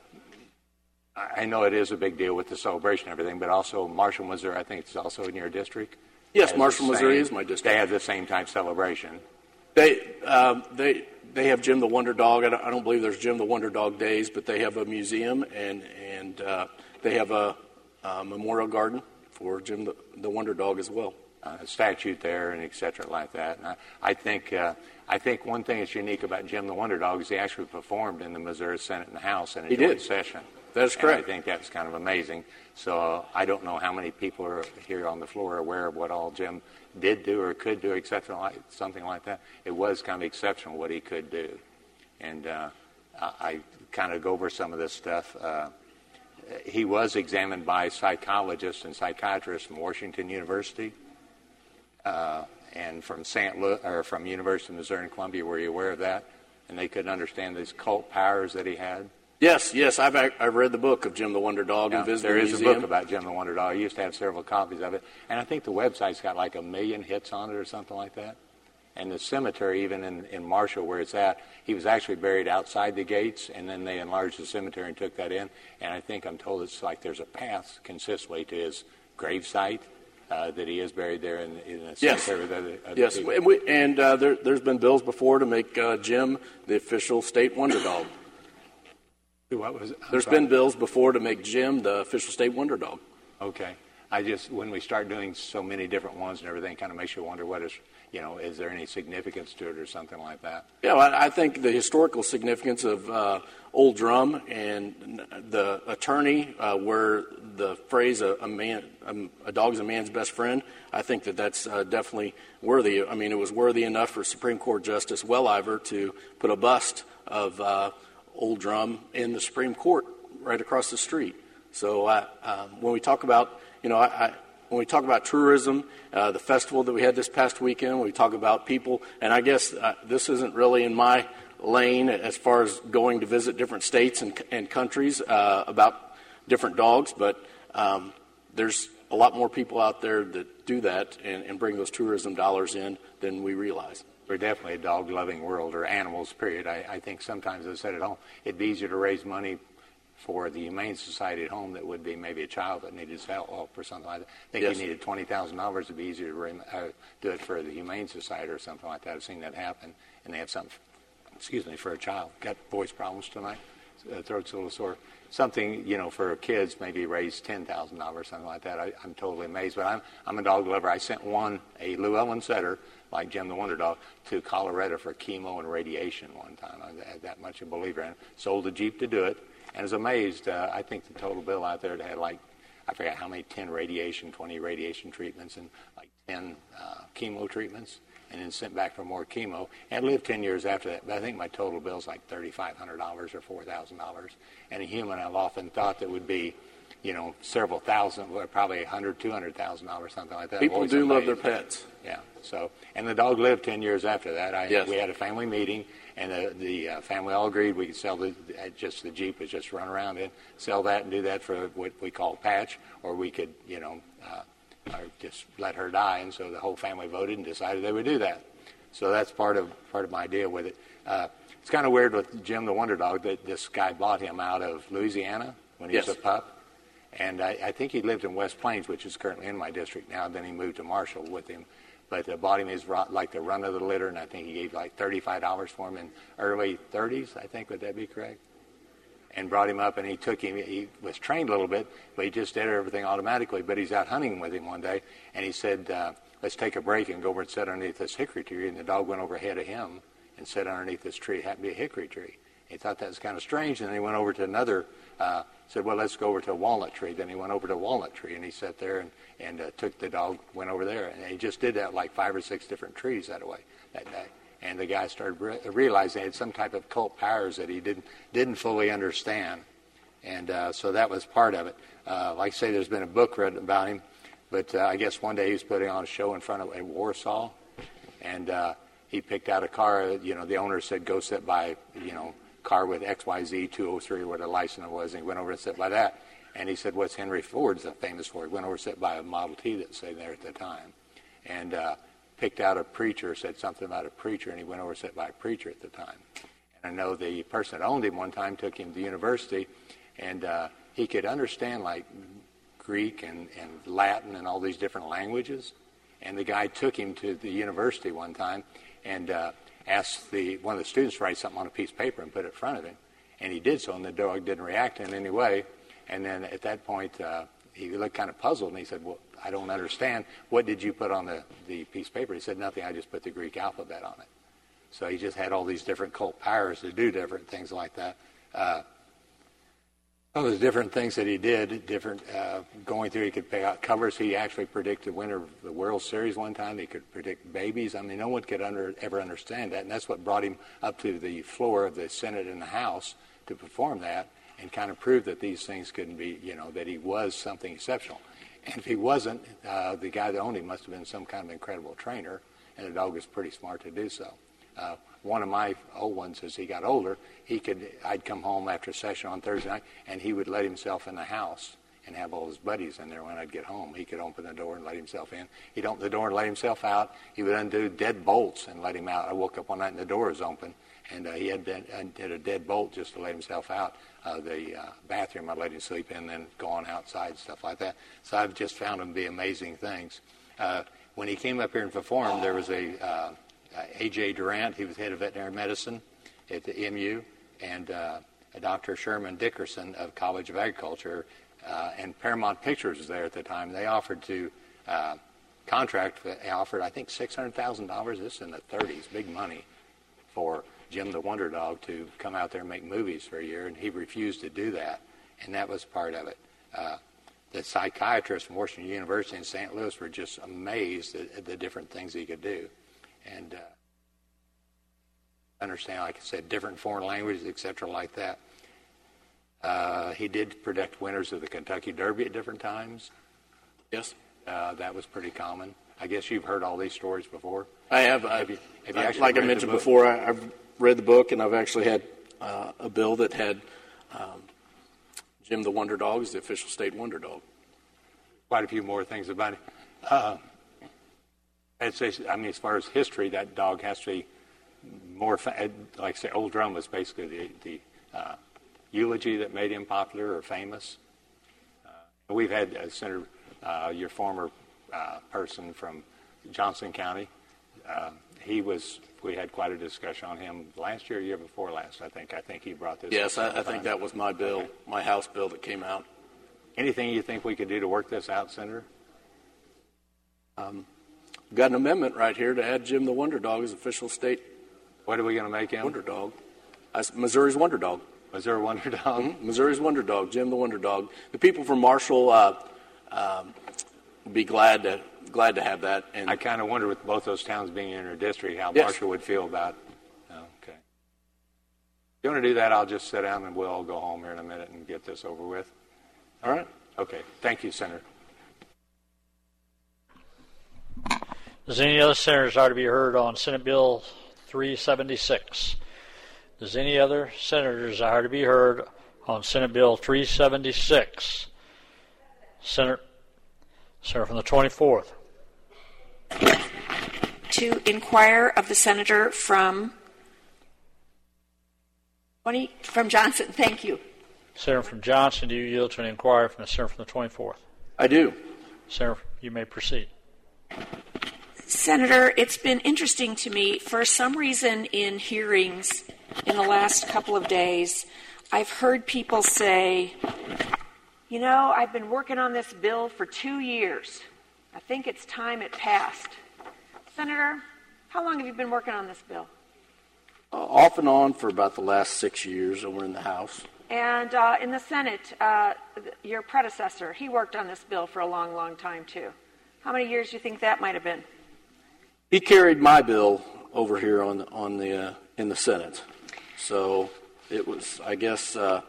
I know it is a big deal with the celebration and everything, but also Marshall, Missouri, I think it's also in your district. Yes, Marshall, Missouri is my district. They have the same type celebration. They um, they they have Jim the Wonder Dog. I don't, I don't believe there's Jim the Wonder Dog Days, but they have a museum and and uh, they have a, a memorial garden for Jim the, the Wonder Dog as well. Uh, a statute there and et cetera like that. And I, I think uh, I think one thing that's unique about Jim the Wonder Dog is he actually performed in the Missouri Senate and the House in a he joint did. session. That's and correct. I think that's kind of amazing. So uh, I don't know how many people are here on the floor aware of what all Jim did do or could do, et cetera, like, something like that. It was kind of exceptional what he could do. And uh, I, I kind of go over some of this stuff. Uh, he was examined by psychologists and psychiatrists from Washington University uh, and from Saint Louis, or from University of Missouri and Columbia. Were you aware of that? And they couldn't understand these cult powers that he had. Yes, yes, I've I've read the book of Jim the Wonder Dog yeah, and visited there the is museum. a book about Jim the Wonder Dog. I used to have several copies of it, and I think the website's got like a million hits on it or something like that. And the cemetery, even in, in Marshall where it's at, he was actually buried outside the gates, and then they enlarged the cemetery and took that in. And I think I'm told it's like there's a path consistently to his gravesite uh, that he is buried there in, in the yes. cemetery with other, other yes, people. and, we, and uh, there, there's been bills before to make uh, Jim the official state Wonder Dog. What was it? There's sorry. been bills before to make Jim the official state Wonder Dog. Okay. I just, when we start doing so many different ones and everything, kind of makes you wonder what is, you know, is there any significance to it or something like that? Yeah, well, I think the historical significance of uh, Old Drum and the attorney, uh, where the phrase a, a man, a, a dog's a man's best friend, I think that that's uh, definitely worthy. I mean, it was worthy enough for Supreme Court Justice Welliver to put a bust of uh, Old Drum in the Supreme Court right across the street. So uh, um, when we talk about, you know, I, I, when we talk about tourism, uh, the festival that we had this past weekend, when we talk about people, and I guess uh, this isn't really in my lane as far as going to visit different states and, and countries uh, about different dogs, but um, there's a lot more people out there that do that and, and bring those tourism dollars in than we realize. We're definitely a dog-loving world, or animals, period. I, I think sometimes, as I said at home, it'd be easier to raise money for the Humane Society at home that would be maybe a child that needed help or something like that. I think yes. you needed twenty thousand dollars. It'd be easier to re- uh, do it for the Humane Society or something like that. I've seen that happen, and they have something, excuse me, for a child. Got voice problems tonight, uh, throat's a little sore. Something, you know, for kids, maybe raise ten thousand dollars, something like that. I, I'm totally amazed. But I'm, I'm a dog lover. I sent one, a Llewellyn setter, like Jim the Wonder Dog, to Colorado for chemo and radiation one time. I had that much a believer in it. Sold a Jeep to do it, and was amazed. Uh, I think the total bill out there had like, I forgot how many, ten radiation, twenty radiation treatments, and like ten uh, chemo treatments, and then sent back for more chemo. And I lived ten years after that, but I think my total bill is like thirty-five hundred dollars or four thousand dollars. And a human I've often thought that would be, you know, several thousand, well, probably a hundred, two hundred thousand dollars, something like that. People do love their pets. Yeah. So, and the dog lived ten years after that. I, yes. We had a family meeting, and the, the uh, family all agreed we could sell the just the Jeep was just run around in, sell that and do that for what we call patch, or we could, you know, uh, or just let her die. And so the whole family voted and decided they would do that. So that's part of part of my deal with it. Uh, it's kind of weird with Jim the Wonder Dog that this guy bought him out of Louisiana when he yes. was a pup. And I, I think he lived in West Plains, which is currently in my district now. Then he moved to Marshall with him. But uh, bought him his like the run of the litter, and I think he gave like thirty-five dollars for him in early thirties, I think. Would that be correct? And brought him up, and he took him. He was trained a little bit, but he just did everything automatically. But he's out hunting with him one day, and he said, uh, let's take a break and go over and sit underneath this hickory tree. And the dog went over ahead of him and sat underneath this tree. It happened to be a hickory tree. He thought that was kind of strange, and then he went over to another, uh, said, well, let's go over to a walnut tree. Then he went over to a walnut tree, and he sat there and, and uh, took the dog, went over there. And he just did that like five or six different trees that way that day. And the guy started re- realizing he had some type of cult powers that he didn't didn't fully understand. And uh, so that was part of it. Uh, like I say, there's been a book written about him, but uh, I guess one day he was putting on a show in front of a Warsaw, and uh, he picked out a car. You know, the owner said, go sit by, you know, car with X Y Z two oh three, what a license it was, and he went over and sat by that. And he said, what's Henry Ford's famous for? He went over and sat by a Model T that was sitting there at the time. And uh, picked out a preacher, said something about a preacher, and he went over and sat by a preacher at the time. And I know the person that owned him one time took him to university, and uh, he could understand like Greek and, and Latin and all these different languages. And the guy took him to the university one time and uh, asked the one of the students to write something on a piece of paper and put it in front of him. And he did so, and the dog didn't react in any way. And then at that point, uh, he looked kind of puzzled, and he said, well, I don't understand. What did you put on the, the piece of paper? He said, nothing. I just put the Greek alphabet on it. So he just had all these different cult powers to do different things like that. Uh, all those different things that he did, different uh, going through, he could pay out covers. He actually predicted the winner of the World Series one time. He could predict babies. I mean, no one could under, ever understand that. And that's what brought him up to the floor of the Senate and the House to perform that and kind of prove that these things couldn't be, you know, that he was something exceptional. And if he wasn't, uh, the guy that owned him must have been some kind of incredible trainer, and the dog was pretty smart to do so. Uh, one of my old ones, as he got older, he could. I'd come home after a session on Thursday night, and he would let himself in the house and have all his buddies in there when I'd get home. He could open the door and let himself in. He'd open the door and let himself out. He would undo dead bolts and let him out. I woke up one night and the door was open, and uh, he had did, did a dead bolt just to let himself out. Uh, the uh, bathroom, I let him sleep in, then go on outside, stuff like that. So I've just found him to be amazing things. Uh, when he came up here and performed, there was a uh, A J Durant. He was head of veterinary medicine at the M U, and uh, Doctor Sherman Dickerson of College of Agriculture, uh, and Paramount Pictures was there at the time. They offered to uh, contract. They offered, I think, six hundred thousand dollars. This is in the thirties, big money for Jim the Wonder Dog to come out there and make movies for a year, and he refused to do that, and that was part of it. Uh, the psychiatrists from Washington University in Saint Louis were just amazed at, at the different things he could do, and uh, understand, like I said, different foreign languages, et cetera, like that. Uh, he did predict winners of the Kentucky Derby at different times. Yes. Uh, that was pretty common. I guess you've heard all these stories before. I have. Have you, have you I, actually like I read mentioned the book? before, I, I've read the book, and I've actually had uh, a bill that had um, Jim the Wonder Dog as the official state wonder dog. Quite a few more things about it. Uh, I'd say, I mean, as far as history, that dog has to be more, fa- like I say, Old Drum was basically the, the uh, eulogy that made him popular or famous. Uh, we've had uh, Senator, uh, your former uh, person from Johnson County. Uh, he was, we had quite a discussion on him last year, year before last, I think. I think he brought this Yes, up. I, I think that was my bill, Okay. my House bill that came out. Anything you think we could do to work this out, Senator? Um, got an amendment right here to add Jim the Wonder Dog as official state. What are we going to make him? Wonder Dog. I, Missouri's Wonder Dog. Missouri Wonder Dog? Mm-hmm. Missouri's Wonder Dog, Jim the Wonder Dog. The people from Marshall uh, um, be glad to glad to have that. And I kind of wonder, with both those towns being in our district, how Yes. Marshall would feel about. Oh, okay. If you want to do that, I'll just sit down and we'll all go home here in a minute and get this over with. All right. Okay. Thank you, Senator. Does any other senator desire to be heard on Senate Bill three seventy-six? Does any other senator desire to be heard on Senate Bill three seventy-six? Senator, Senator from the twenty-fourth. To inquire of the senator from twenty, from Johnson. Thank you. Senator from Johnson, do you yield to an inquiry from the senator from the twenty-fourth? I do. Senator, you may proceed. Senator, it's been interesting to me. For some reason in hearings in the last couple of days, I've heard people say, you know, I've been working on this bill for two years. I think it's time it passed. Senator, how long have you been working on this bill? Uh, off and on for about the last six years over in the House. And uh, in the Senate, uh, your predecessor, he worked on this bill for a long, long time, too. How many years do you think that might have been? He carried my bill over here on on the uh, in the Senate, so it was, I guess, uh,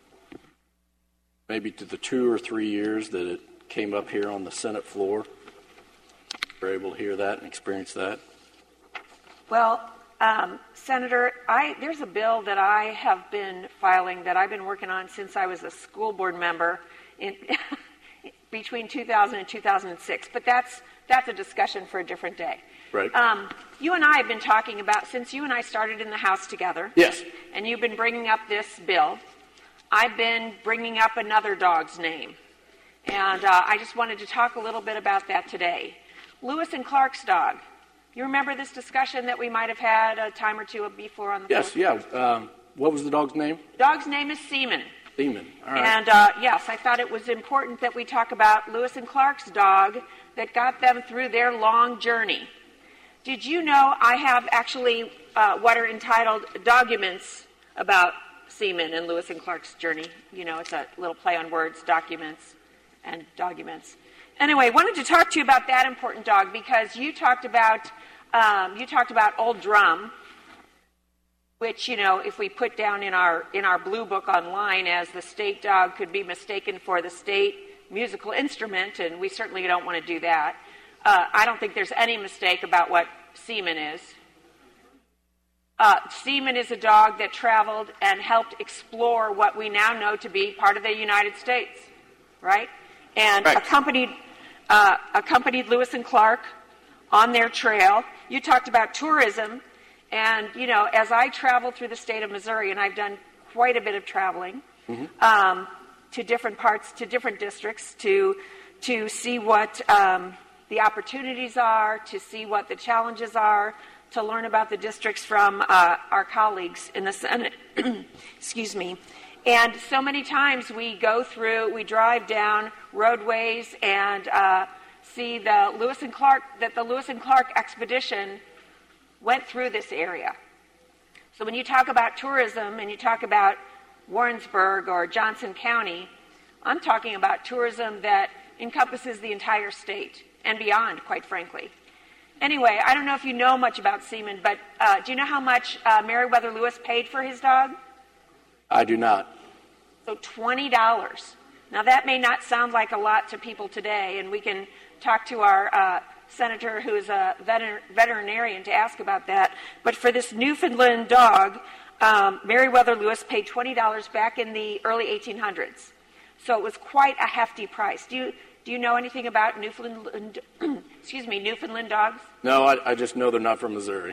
maybe to the two or three years that it came up here on the Senate floor. We were able to hear that and experience that. Well, um, Senator, I, there's a bill that I have been filing that I've been working on since I was a school board member in between two thousand and two thousand six, but that's that's a discussion for a different day. Right. Um, you and I have been talking about, since you and I started in the House together. Yes. And you've been bringing up this bill. I've been bringing up another dog's name. And uh, I just wanted to talk a little bit about that today. Lewis and Clark's dog. You remember this discussion that we might have had a time or two before on the Yes, phone? yeah. Um, what was the dog's name? Dog's name is Seaman. Seaman. All right. And uh, yes, I thought it was important that we talk about Lewis and Clark's dog that got them through their long journey. Did you know I have actually uh, what are entitled documents about Seaman and Lewis and Clark's journey? You know, it's a little play on words, documents and documents. Anyway, wanted to talk to you about that important dog because you talked about um, you talked about Old Drum, which, you know, if we put down in our in our blue book online as the state dog could be mistaken for the state musical instrument, and we certainly don't want to do that. Uh, I don't think there's any mistake about what Seaman is. Uh, Seaman is a dog that traveled and helped explore what we now know to be part of the United States, right? And right. accompanied uh, accompanied Lewis and Clark on their trail. You talked about tourism, and you know, as I travel through the state of Missouri, and I've done quite a bit of traveling mm-hmm. um, to different parts, to different districts, to to see what um, the opportunities are, to see what the challenges are, to learn about the districts from uh, our colleagues in the Senate. Excuse me. And so many times we go through, we drive down roadways and uh, see the Lewis and Clark, that the Lewis and Clark expedition went through this area. So when you talk about tourism and you talk about Warrensburg or Johnson County, I'm talking about tourism that encompasses the entire state and beyond, quite frankly. Anyway, I don't know if you know much about Seaman, but uh, do you know how much uh, Meriwether Lewis paid for his dog? I do not. So twenty dollars. Now, that may not sound like a lot to people today, and we can talk to our uh, senator who is a veter- veterinarian to ask about that. But for this Newfoundland dog, um, Meriwether Lewis paid twenty dollars back in the early eighteen hundreds. So it was quite a hefty price. Do you do you know anything about Newfoundland? excuse me, Newfoundland dogs? No, I, I just know they're not from Missouri.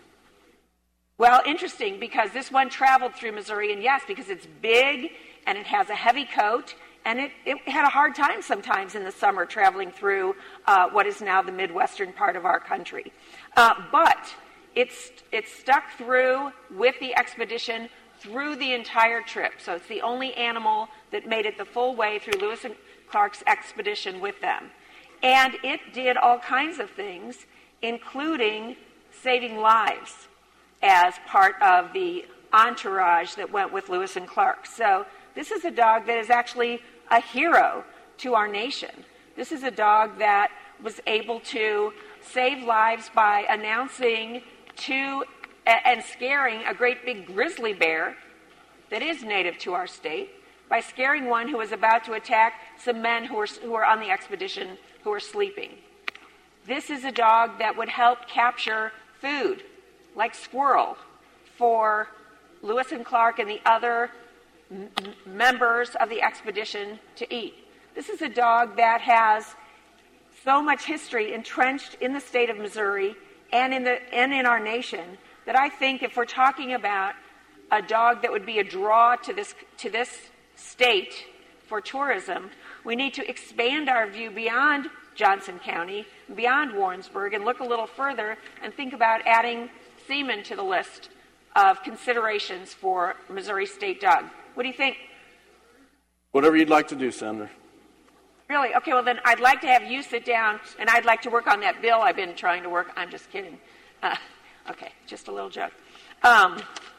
Well, interesting, because this one traveled through Missouri, and yes, because it's big and it has a heavy coat, and it, it had a hard time sometimes in the summer traveling through uh, what is now the Midwestern part of our country. Uh, but it's it's stuck through with the expedition through the entire trip. So it's the only animal that made it the full way through Lewis and Clark's expedition with them. And it did all kinds of things, including saving lives as part of the entourage that went with Lewis and Clark. So this is a dog that is actually a hero to our nation. This is a dog that was able to save lives by announcing to and scaring a great big grizzly bear that is native to our state, by scaring one who was about to attack some men who were, who were on the expedition who were sleeping. This is a dog that would help capture food, like squirrel, for Lewis and Clark and the other m- members of the expedition to eat. This is a dog that has so much history entrenched in the state of Missouri and in, the, and in our nation that I think if we're talking about a dog that would be a draw to this, to this state for tourism, we need to expand our view beyond Johnson County, beyond Warrensburg, and look a little further and think about adding semen to the list of considerations for Missouri state dog. What do you think? Whatever you'd like to do, Senator. Really? Okay, well then I'd like to have you sit down, and I'd like to work on that bill I've been trying to work. I'm just kidding. Uh, okay, just a little joke. Um,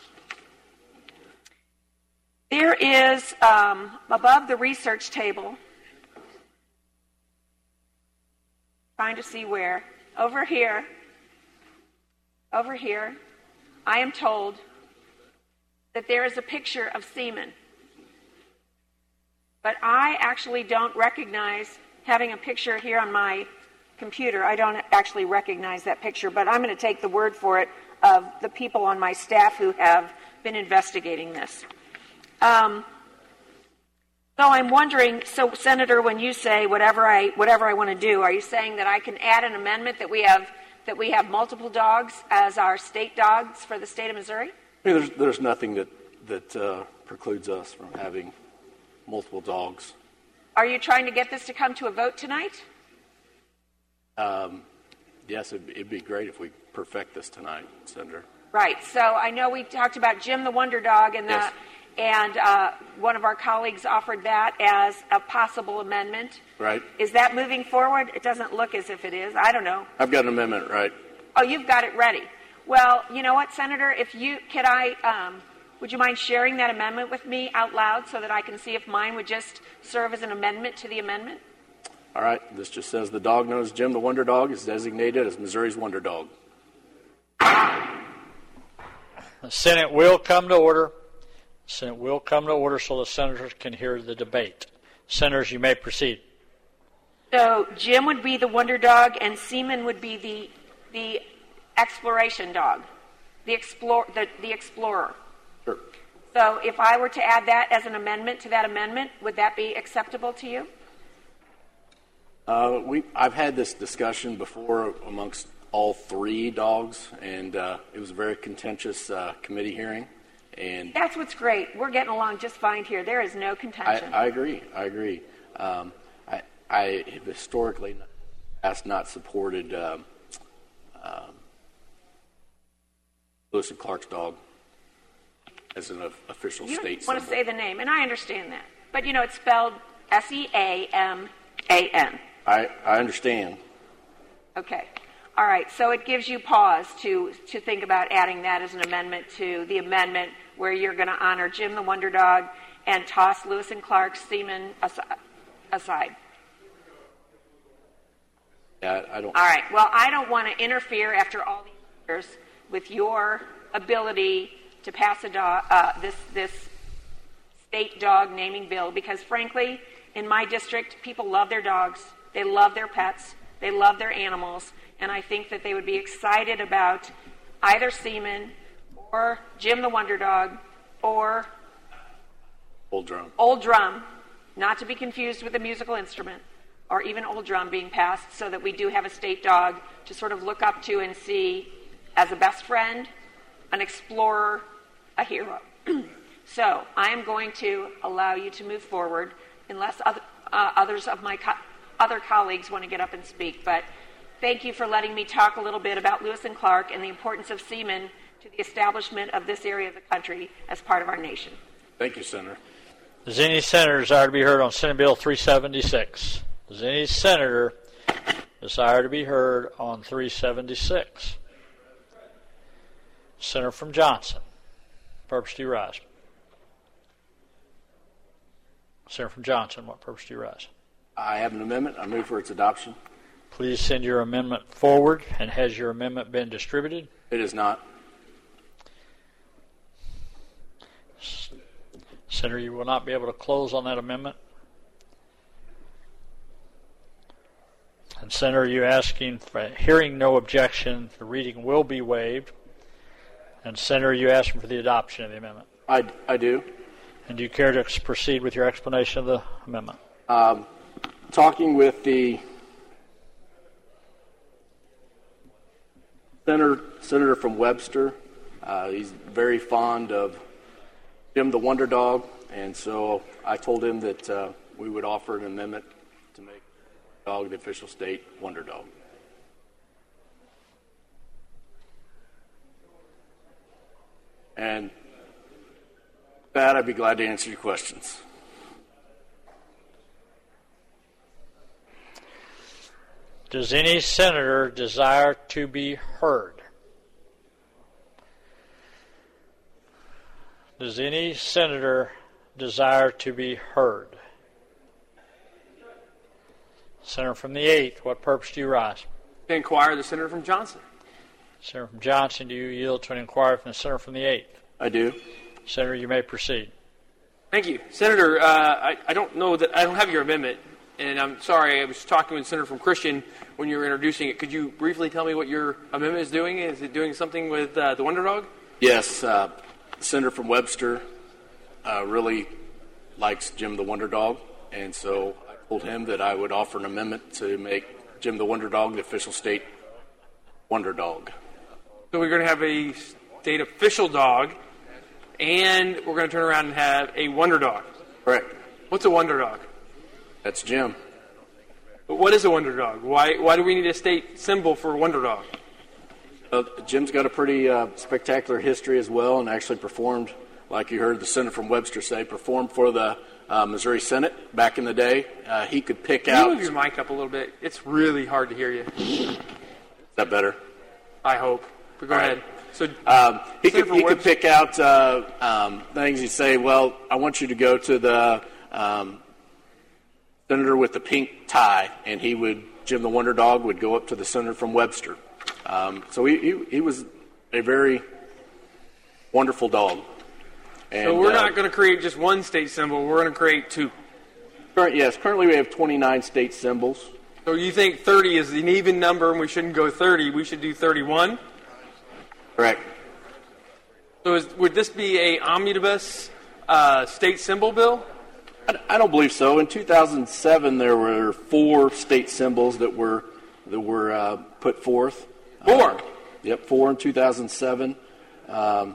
there is, um, above the research table, trying to see where, over here, over here, I am told that there is a picture of semen. But I actually don't recognize having a picture here on my computer. I don't actually recognize that picture, but I'm going to take the word for it of the people on my staff who have been investigating this. Um, so I'm wondering, so Senator, when you say whatever I whatever I want to do, are you saying that I can add an amendment that we have that we have multiple dogs as our state dogs for the state of Missouri? I mean, there's, there's nothing that that uh, precludes us from having multiple dogs. Are you trying to get this to come to a vote tonight? Um, yes, it'd, it'd be great if we perfect this tonight, Senator. Right. So I know we talked about Jim the Wonder Dog, and the, yes. and uh, one of our colleagues offered that as a possible amendment. Right. Is that moving forward? It doesn't look as if it is. I don't know. I've got an amendment, right? Oh, you've got it ready. Well, you know what, Senator? If you could, I. Um, Would you mind sharing that amendment with me out loud so that I can see if mine would just serve as an amendment to the amendment? All right. This just says the dog known as Jim the Wonder Dog is designated as Missouri's Wonder Dog. The Senate will come to order. The Senate will come to order so the senators can hear the debate. Senators, you may proceed. So Jim would be the Wonder Dog, and Seaman would be the the exploration dog, the explore the, the explorer. Sure. So if I were to add that as an amendment to that amendment, would that be acceptable to you? Uh, we I've had this discussion before amongst all three dogs, and uh, it was a very contentious uh, committee hearing. And that's what's great. We're getting along just fine here. There is no contention. I, I agree. I agree. Um, I, I have historically has not supported um, um, Lewis and Clark's dog as an official you state don't want symbol. to say the name, and I understand that. But, you know, it's spelled S E A M A N. I, I understand. Okay. All right. So it gives you pause to, to think about adding that as an amendment to the amendment where you're going to honor Jim the Wonder Dog and toss Lewis and Clark's semen aside. Yeah, I don't. All right. Well, I don't want to interfere after all these years with your ability to pass a dog, uh, this this state dog naming bill, because frankly, in my district, people love their dogs, they love their pets, they love their animals, and I think that they would be excited about either Seaman or Jim the Wonder Dog or Old Drum. Old Drum, not to be confused with a musical instrument, or even Old Drum being passed, so that we do have a state dog to sort of look up to and see as a best friend, an explorer, a hero. So I am going to allow you to move forward unless other, uh, others of my co- other colleagues want to get up and speak. But thank you for letting me talk a little bit about Lewis and Clark and the importance of semen to the establishment of this area of the country as part of our nation. Thank you, Senator. Does any senator desire to be heard on Senate Bill three seventy-six? Does any senator desire to be heard on three seventy-six? Senator from Johnson. Purpose do you rise? Senator from Johnson, what purpose do you rise? I have an amendment. I move for its adoption. Please send your amendment forward. And has your amendment been distributed? It is not. Senator, you will not be able to close on that amendment. And Senator, you asking for hearing no objection, the reading will be waived. And Senator, you asking for the adoption of the amendment? I, I do. And do you care to proceed with your explanation of the amendment? Um, talking with the senator, senator from Webster, uh, he's very fond of Jim the Wonder Dog, and so I told him that uh, we would offer an amendment to make Dog the official state Wonder Dog. And with that, I'd be glad to answer your questions. Does any senator desire to be heard? Does any senator desire to be heard? Senator from the eighth, what purpose do you rise? To inquire the senator from Johnson. Senator from Johnson, do you yield to an inquiry from the senator from the eighth? I do. Senator, you may proceed. Thank you. Senator, uh, I, I don't know that I don't have your amendment, and I'm sorry, I was talking with the senator from Christian when you were introducing it. Could you briefly tell me what your amendment is doing? Is it doing something with uh, the Wonder Dog? Yes. Uh, the senator from Webster uh, really likes Jim the Wonder Dog, and so I told him that I would offer an amendment to make Jim the Wonder Dog the official state Wonder Dog. So we're going to have a state official dog, and we're going to turn around and have a Wonder Dog. Correct. What's a Wonder Dog? That's Jim. But what is a Wonder Dog? Why why do we need a state symbol for a Wonder Dog? Uh, Jim's got a pretty uh, spectacular history as well, and actually performed, like you heard the senator from Webster say, performed for the uh, Missouri Senate back in the day. Uh, he could pick Can out... you move your mic up a little bit? It's really hard to hear you. Is that better? I hope. But go All ahead. right. So um, he could he Webster- could pick out uh, um, things. He'd say, "Well, I want you to go to the um, senator with the pink tie," and he would Jim the Wonder Dog would go up to the senator from Webster. Um, so he, he he was a very wonderful dog. And, so we're uh, not going to create just one state symbol. We're going to create two. Current, yes, currently we have twenty-nine state symbols. So you think thirty is an even number, and we shouldn't go thirty. We should do thirty-one. Correct. So is, would this be a omnibus uh, state symbol bill? I, I don't believe so. In two thousand seven, there were four state symbols that were that were uh, put forth. Four. Uh, yep, four in two thousand seven. Um,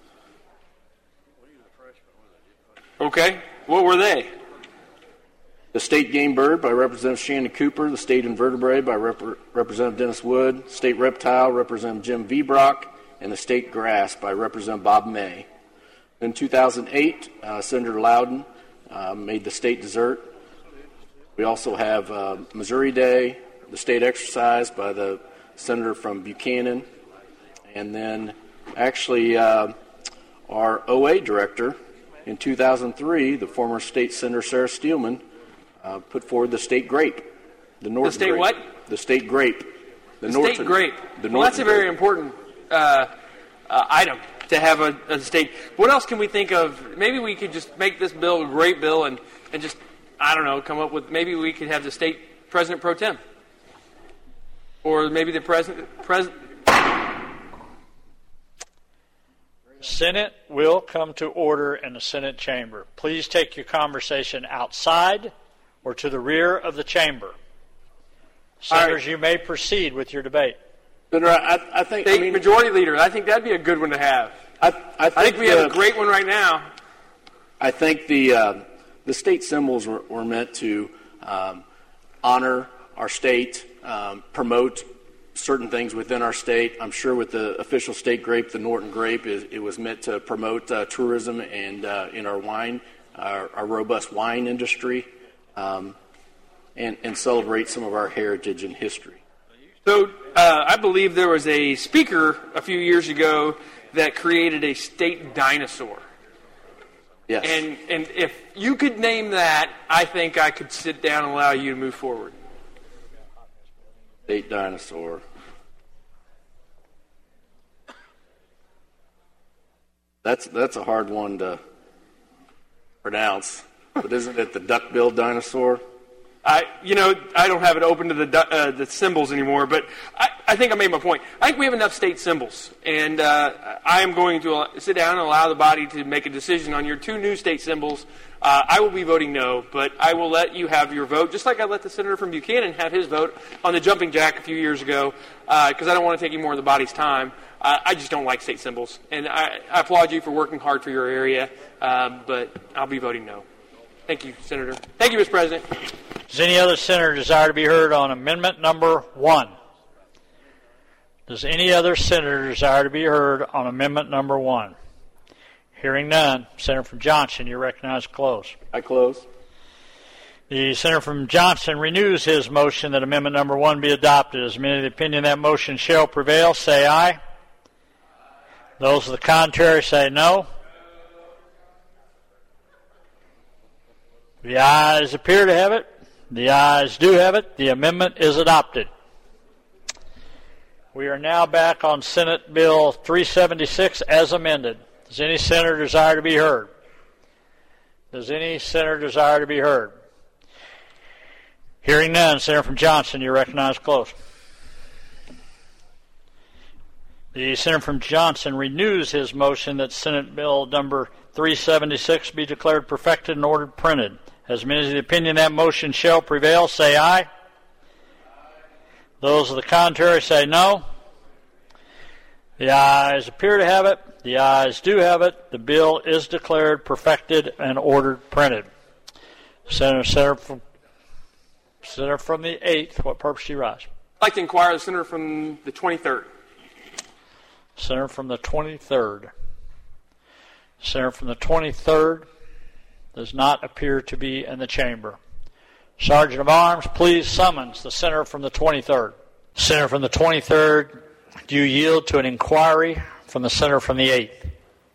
okay. What were they? The state game bird by Representative Shannon Cooper, the state invertebrate by Rep- Representative Dennis Wood, state reptile Representative Jim V. Brock, and the state grass by Representative Bob May. In two thousand eight, uh, Senator Loudon uh, made the state dessert. We also have uh, Missouri Day, the state exercise by the senator from Buchanan, and then actually uh, our O A director in two thousand three, the former state senator Sarah Steelman, uh, put forward the state grape, the Norton The state grape. what? The state grape. The, The, state Norton grape. The well, that's a Norton very grape. important uh, uh, item to have a, a state. What else can we think of? Maybe we could just make this bill a great bill and, and just, I don't know, come up with, maybe we could have the state president pro tem. Or maybe the president, president. Senate will come to order in the Senate chamber. Please take your conversation outside or to the rear of the chamber. Senators, right. you may proceed with your debate. Senator, I, I think State I mean, majority leader. I think that'd be a good one to have. I, I think, I think we have the- a great one right now. I think the uh, the state symbols were, were meant to um, honor our state, um, promote certain things within our state. I'm sure with the official state grape, the Norton grape, is, it was meant to promote uh, tourism and uh, in our wine, our, our robust wine industry, um, and, and celebrate some of our heritage and history. So uh, I believe there was a speaker a few years ago that created a state dinosaur. Yes. And and if you could name that, I think I could sit down and allow you to move forward. State dinosaur. That's that's a hard one to pronounce. But isn't it the duck-billed dinosaur? I, you know, I don't have it open to the uh, the symbols anymore, but I, I think I made my point. I think we have enough state symbols, and uh, I am going to sit down and allow the body to make a decision on your two new state symbols. Uh, I will be voting no, but I will let you have your vote, just like I let the senator from Buchanan have his vote on the jumping jack a few years ago, because uh, I don't want to take any more of the body's time. Uh, I just don't like state symbols, and I, I applaud you for working hard for your area, uh, but I'll be voting no. Thank you, Senator. Thank you, Mister President. Does any other senator desire to be heard on amendment number one? Does any other senator desire to be heard on amendment number one? Hearing none, Senator from Johnson, you're recognized to close. I close. The senator from Johnson renews his motion that amendment number one be adopted. As many of the opinion that motion shall prevail, say aye. Those of the contrary say no. The ayes appear to have it. The ayes do have it. The amendment is adopted. We are now back on Senate Bill three seventy-six as amended. Does any senator desire to be heard? Does any senator desire to be heard? Hearing none, Senator from Johnson, you're recognized close. The senator from Johnson renews his motion that Senate Bill number three seventy-six be declared perfected and ordered printed. As many as the opinion that motion shall prevail, say aye. Aye. Those of the contrary say no. The ayes appear to have it. The ayes do have it. The bill is declared perfected and ordered printed. Senator, Senator from, Senator from the eighth, what purpose do you rise? I'd like to inquire the senator from the twenty-third. Senator from the twenty-third. Senator from the twenty-third does not appear to be in the chamber. Sergeant of Arms, please summons the senator from the twenty-third. Senator from the twenty-third, do you yield to an inquiry from the senator from the eighth?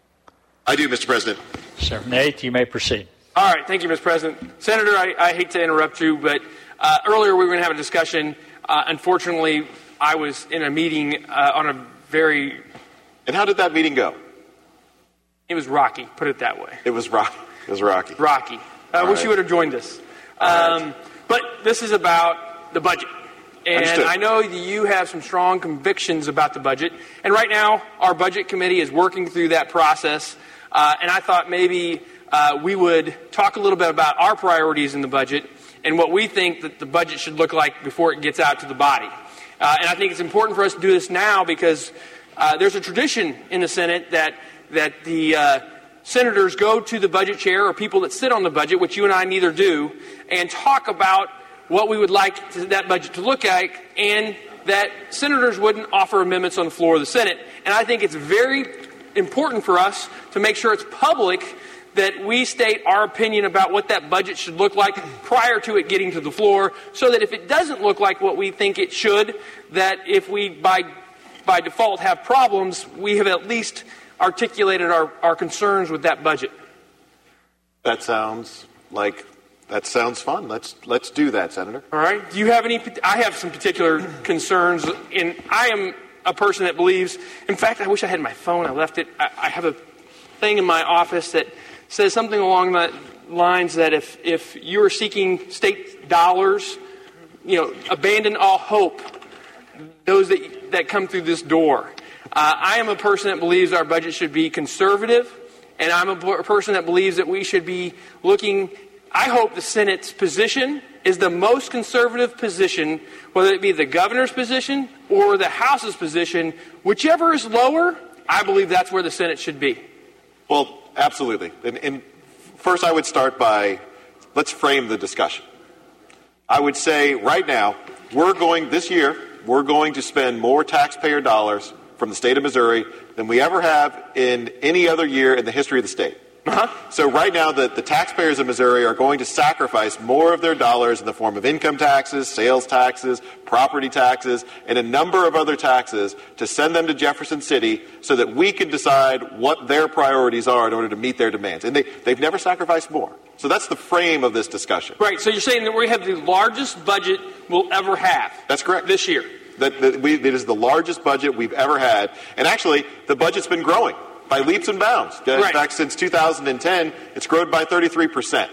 I do, Mister President. Senator from the eighth, you may proceed. All right, thank you, Mister President. Senator, I, I hate to interrupt you, but uh, earlier we were going to have a discussion. Uh, unfortunately, I was in a meeting uh, on a very... And how did that meeting go? It was rocky, put it that way. It was rocky. It was rocky. Rocky. I All wish right. you would have joined us. Um, right. But this is about the budget. And Understood. I know that you have some strong convictions about the budget. And right now, our budget committee is working through that process. Uh, and I thought maybe uh, we would talk a little bit about our priorities in the budget and what we think that the budget should look like before it gets out to the body. Uh, and I think it's important for us to do this now because uh, there's a tradition in the Senate that that the uh, senators go to the budget chair or people that sit on the budget, which you and I neither do, and talk about what we would like to, that budget to look like, and that senators wouldn't offer amendments on the floor of the Senate. And I think it's very important for us to make sure it's public that we state our opinion about what that budget should look like prior to it getting to the floor, so that if it doesn't look like what we think it should, that if we by by default have problems, we have at least articulated our, our concerns with that budget. That sounds like that sounds fun. Let's let's do that, Senator. All right. Do you have any? I have some particular concerns, and I am a person that believes. In fact, I wish I had my phone. I left it. I, I have a thing in my office that says something along the lines that if if you are seeking state dollars, you know, abandon all hope. Those that that come through this door. Uh, I am a person that believes our budget should be conservative, and I'm a person that believes that we should be looking. I hope the Senate's position is the most conservative position, whether it be the governor's position or the House's position. Whichever is lower, I believe that's where the Senate should be. Well, absolutely. And, and first I would start by, let's frame the discussion. I would say right now, we're going, this year, we're going to spend more taxpayer dollars from the state of Missouri than we ever have in any other year in the history of the state. Uh-huh. So right now, the, the taxpayers of Missouri are going to sacrifice more of their dollars in the form of income taxes, sales taxes, property taxes, and a number of other taxes to send them to Jefferson City so that we can decide what their priorities are in order to meet their demands. And they, they've never sacrificed more. So that's the frame of this discussion. Right. So you're saying that we have the largest budget we'll ever have. That's correct. This year. That, that we, it is the largest budget we've ever had. And actually, the budget's been growing by leaps and bounds. In right. fact, since two thousand ten, it's grown by thirty-three percent.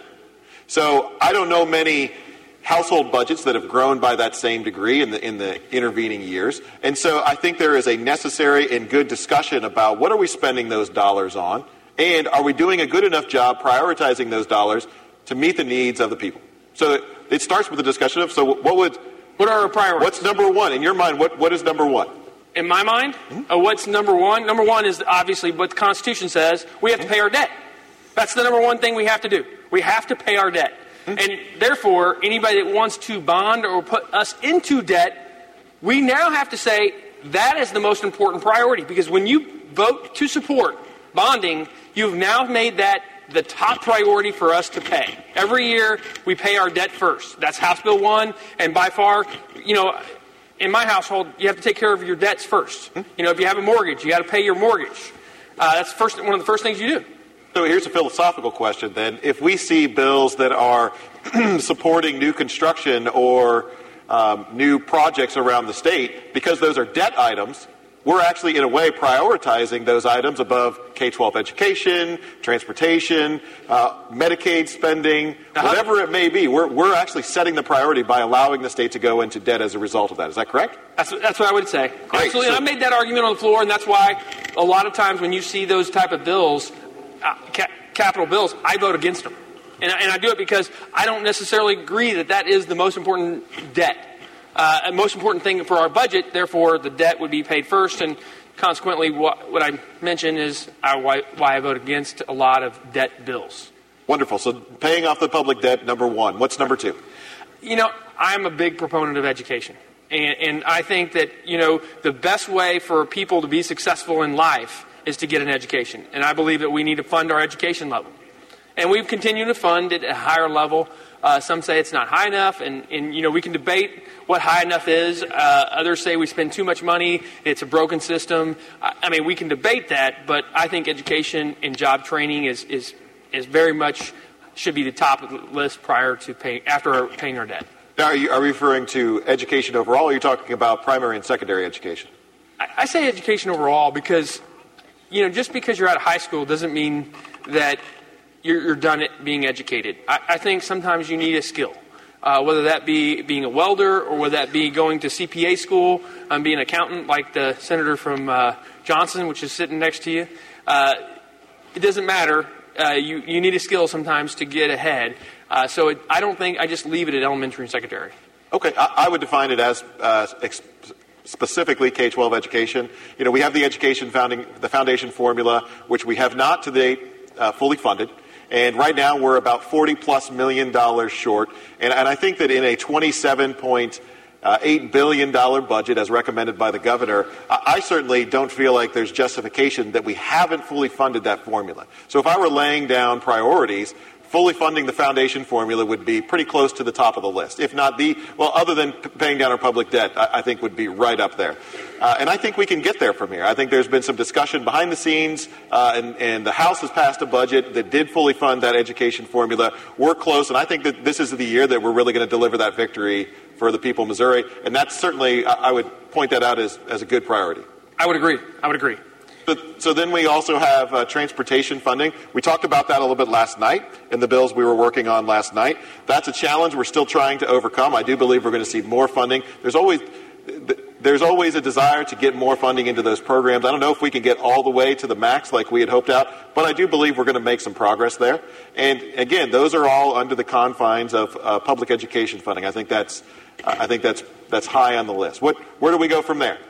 So I don't know many household budgets that have grown by that same degree in the in the intervening years. And so I think there is a necessary and good discussion about what are we spending those dollars on, and are we doing a good enough job prioritizing those dollars to meet the needs of the people. So it starts with the discussion of, so what would... What are our priorities? What's number one? In your mind, what, what is number one? In my mind, mm-hmm. uh, what's number one? Number one is obviously what the Constitution says. We have to pay our debt. That's the number one thing we have to do. We have to pay our debt. Mm-hmm. And therefore, anybody that wants to bond or put us into debt, we now have to say that is the most important priority. Because when you vote to support bonding, you've now made that the top priority for us to pay. Every year, we pay our debt first. That's House Bill one, and by far, you know... In my household, you have to take care of your debts first. Hmm? You know, if you have a mortgage, you got to pay your mortgage. Uh, that's first one of the first things you do. So here's a philosophical question then. If we see bills that are supporting new construction or um, new projects around the state, because those are debt items, we're actually, in a way, prioritizing those items above K twelve education, transportation, uh, Medicaid spending, uh-huh. whatever it may be. We're, we're actually setting the priority by allowing the state to go into debt as a result of that. Is that correct? That's, that's what I would say. Great. Absolutely. So, and I made that argument on the floor, and that's why a lot of times when you see those type of bills, uh, ca- capital bills, I vote against them. And, and I do it because I don't necessarily agree that that is the most important debt. Uh, and most important thing for our budget, therefore, the debt would be paid first, and consequently, what, what I mentioned is I, why, why I vote against a lot of debt bills. Wonderful. So paying off the public debt, number one. What's number two? You know, I'm a big proponent of education. And, and I think that, you know, the best way for people to be successful in life is to get an education. And I believe that we need to fund our education level. And we've continued to fund it at a higher level. Uh, some say it's not high enough, and, and, you know, we can debate what high enough is. Uh, others say we spend too much money, it's a broken system. I, I mean, we can debate that, but I think education and job training is, is, is very much should be the top of the list prior to paying, after paying our debt. Now, are you, are you referring to education overall, or are you talking about primary and secondary education? I, I say education overall because, you know, just because you're out of high school doesn't mean that you're, you're done at being educated. I, I think sometimes you need a skill, uh, whether that be being a welder or whether that be going to C P A school, um, being an accountant like the senator from uh, Johnson, which is sitting next to you. Uh, it doesn't matter. Uh, you, you need a skill sometimes to get ahead. Uh, so it, I don't think I just leave it at elementary and secondary. Okay, I, I would define it as uh, ex- specifically K twelve education. You know, we have the education founding, the foundation formula, which we have not to date uh, fully funded. And right now we're about forty plus million dollars short. And, and I think that in a twenty-seven point eight billion dollars budget as recommended by the governor, I, I certainly don't feel like there's justification that we haven't fully funded that formula. So if I were laying down priorities, fully funding the foundation formula would be pretty close to the top of the list. If not the, well, other than p- paying down our public debt, I, I think would be right up there. Uh, and I think we can get there from here. I think there's been some discussion behind the scenes, uh, and, and the House has passed a budget that did fully fund that education formula. We're close, and I think that this is the year that we're really going to deliver that victory for the people of Missouri. And that's certainly, I, I would point that out as, as a good priority. I would agree. I would agree. So, so then we also have uh, transportation funding. We talked about that a little bit last night in the bills we were working on last night. That's a challenge we're still trying to overcome. I do believe we're going to see more funding. There's always there's always a desire to get more funding into those programs. I don't know if we can get all the way to the max like we had hoped out, but I do believe we're going to make some progress there. And again, those are all under the confines of uh, public education funding. I think that's uh, I think that's that's high on the list. What where do we go from there?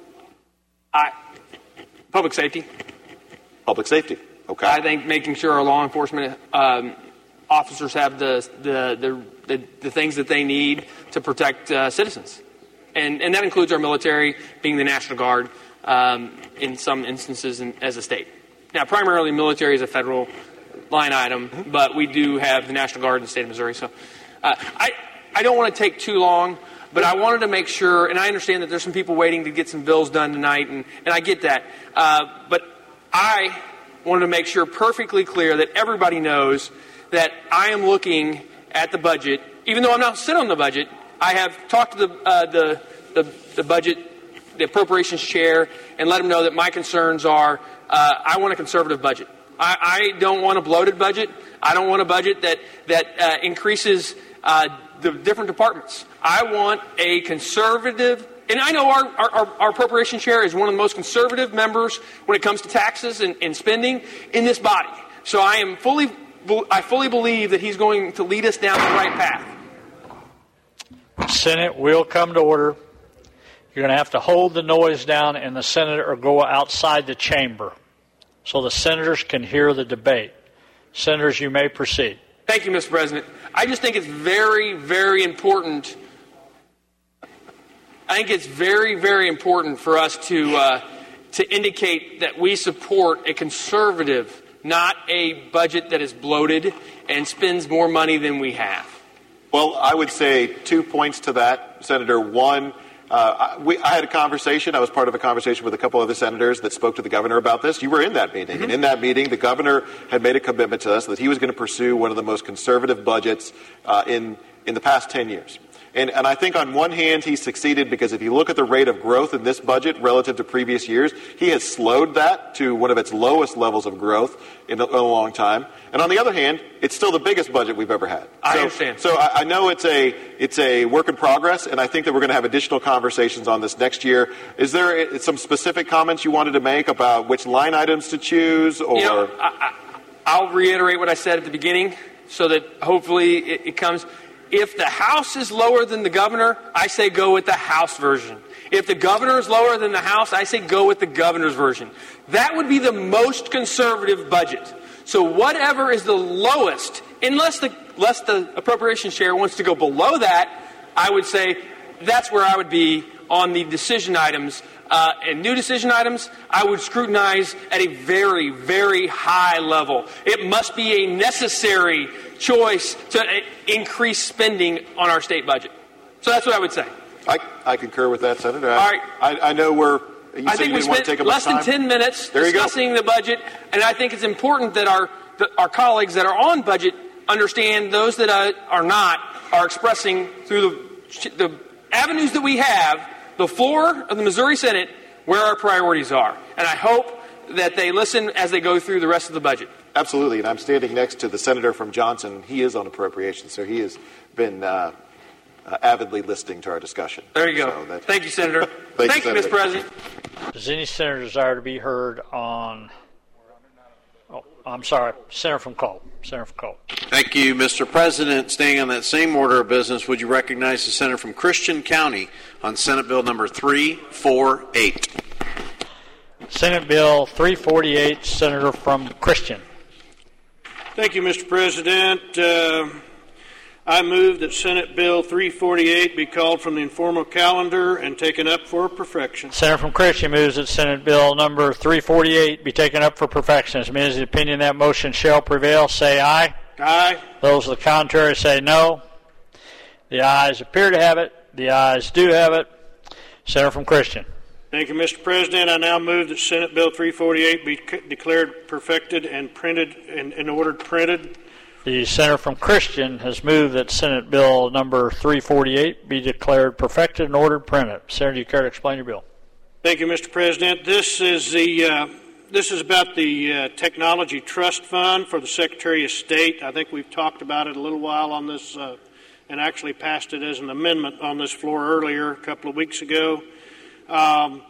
I. Public safety. Public safety. Okay. I think making sure our law enforcement um, officers have the the, the the the things that they need to protect uh, citizens, and and that includes our military, being the National Guard, um, in some instances in, as a state. Now, primarily, military is a federal line item, mm-hmm. but we do have the National Guard in the state of Missouri. So uh, I, I don't want to take too long, but I wanted to make sure, and I understand that there's some people waiting to get some bills done tonight, and, and I get that. Uh, but I wanted to make sure perfectly clear that everybody knows that I am looking at the budget. Even though I'm not sitting on the budget, I have talked to the, uh, the, the, the budget, the appropriations chair, and let him know that my concerns are uh, I want a conservative budget. I, I don't want a bloated budget. I don't want a budget that, that uh, increases uh, the different departments. I want a conservative, and I know our, our, our appropriation chair is one of the most conservative members when it comes to taxes and, and spending in this body. So I am fully, I fully believe that he's going to lead us down the right path. Senate will come to order. You're going to have to hold the noise down in the Senate or go outside the chamber so the senators can hear the debate. Senators, you may proceed. Thank you, Mister President. I just think it's very, very important. I think it's very, very important for us to uh, to indicate that we support a conservative, not a budget that is bloated and spends more money than we have. Well, I would say two points to that, Senator. One, uh, I, we, I had a conversation. I was part of a conversation with a couple other senators that spoke to the governor about this. You were in that meeting. Mm-hmm. And in that meeting, the governor had made a commitment to us that he was going to pursue one of the most conservative budgets uh, in, in the past ten years. And, and I think on one hand, he succeeded because if you look at the rate of growth in this budget relative to previous years, he has slowed that to one of its lowest levels of growth in a, in a long time. And on the other hand, it's still the biggest budget we've ever had. I so, understand. So I, I know it's a it's a work in progress, and I think that we're going to have additional conversations on this next year. Is there some specific comments you wanted to make about which line items to choose? Or you know, I, I, I'll reiterate what I said at the beginning so that hopefully it, it comes. If the House is lower than the governor, I say go with the House version. If the governor is lower than the House, I say go with the governor's version. That would be the most conservative budget. So whatever is the lowest, unless the, unless the appropriations chair wants to go below that, I would say that's where I would be on the decision items. Uh, and new decision items, I would scrutinize at a very, very high level. It must be a necessary choice to uh, increase spending on our state budget. So that's what I would say. I, I concur with that, Senator. I, All right. I, I know we're. You I think you we spent take less than ten minutes discussing the budget, and I think it's important that our that our colleagues that are on budget understand those that uh, are not are expressing through the the avenues that we have. The floor of the Missouri Senate, where our priorities are. And I hope that they listen as they go through the rest of the budget. Absolutely. And I'm standing next to the senator from Johnson. He is on appropriations, so he has been uh, uh, avidly listening to our discussion. There you go. So that... Thank you, Senator. Thank, Thank you, Mister President. Does any senator desire to be heard on... Oh, I'm sorry. Senator from Cole. Senator from Cole. Thank you, Mister President. Staying on that same order of business, would you recognize the senator from Christian County on Senate Bill number three forty-eight? Senate Bill three forty-eight, Senator from Christian. Thank you, Mister President. Uh, I move that Senate Bill three forty-eight be called from the informal calendar and taken up for perfection. Senator from Christian moves that Senate Bill number three forty-eight be taken up for perfection. As many as the opinion that motion shall prevail, say aye. Aye. Those of the contrary say no. The ayes appear to have it. The ayes do have it. Senator from Christian. Thank you, Mister President. I now move that Senate Bill three forty-eight be c- declared perfected and printed and, and ordered printed. The senator from Christian has moved that Senate Bill number three forty-eight be declared perfected and ordered printed. Senator, do you care to explain your bill? Thank you, Mister President. This is the uh, this is about the uh, Technology Trust Fund for the Secretary of State. I think we've talked about it a little while on this uh, and actually passed it as an amendment on this floor earlier a couple of weeks ago. Um,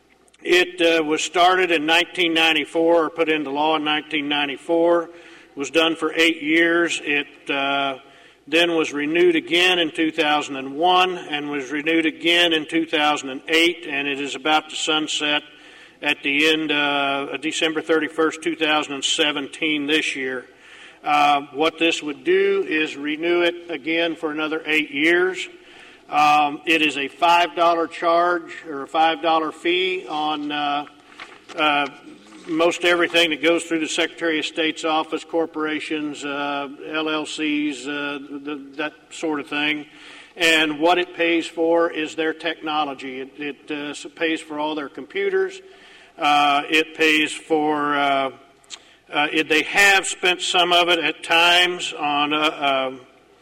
it uh, was started in nineteen ninety-four or put into law in nineteen ninety-four. Was done for eight years. It uh, then was renewed again in two thousand one and was renewed again in two thousand eight, and it is about to sunset at the end uh, of December thirty-first, two thousand seventeen this year. Uh, what this would do is renew it again for another eight years. Um, it is a five dollar charge or a five dollar fee on uh, uh, most everything that goes through the Secretary of State's office, corporations, uh, L L Cs, uh, the, that sort of thing. And what it pays for is their technology. It, it uh, pays for all their computers. Uh, it pays for, uh, uh, it, they have spent some of it at times on uh, uh,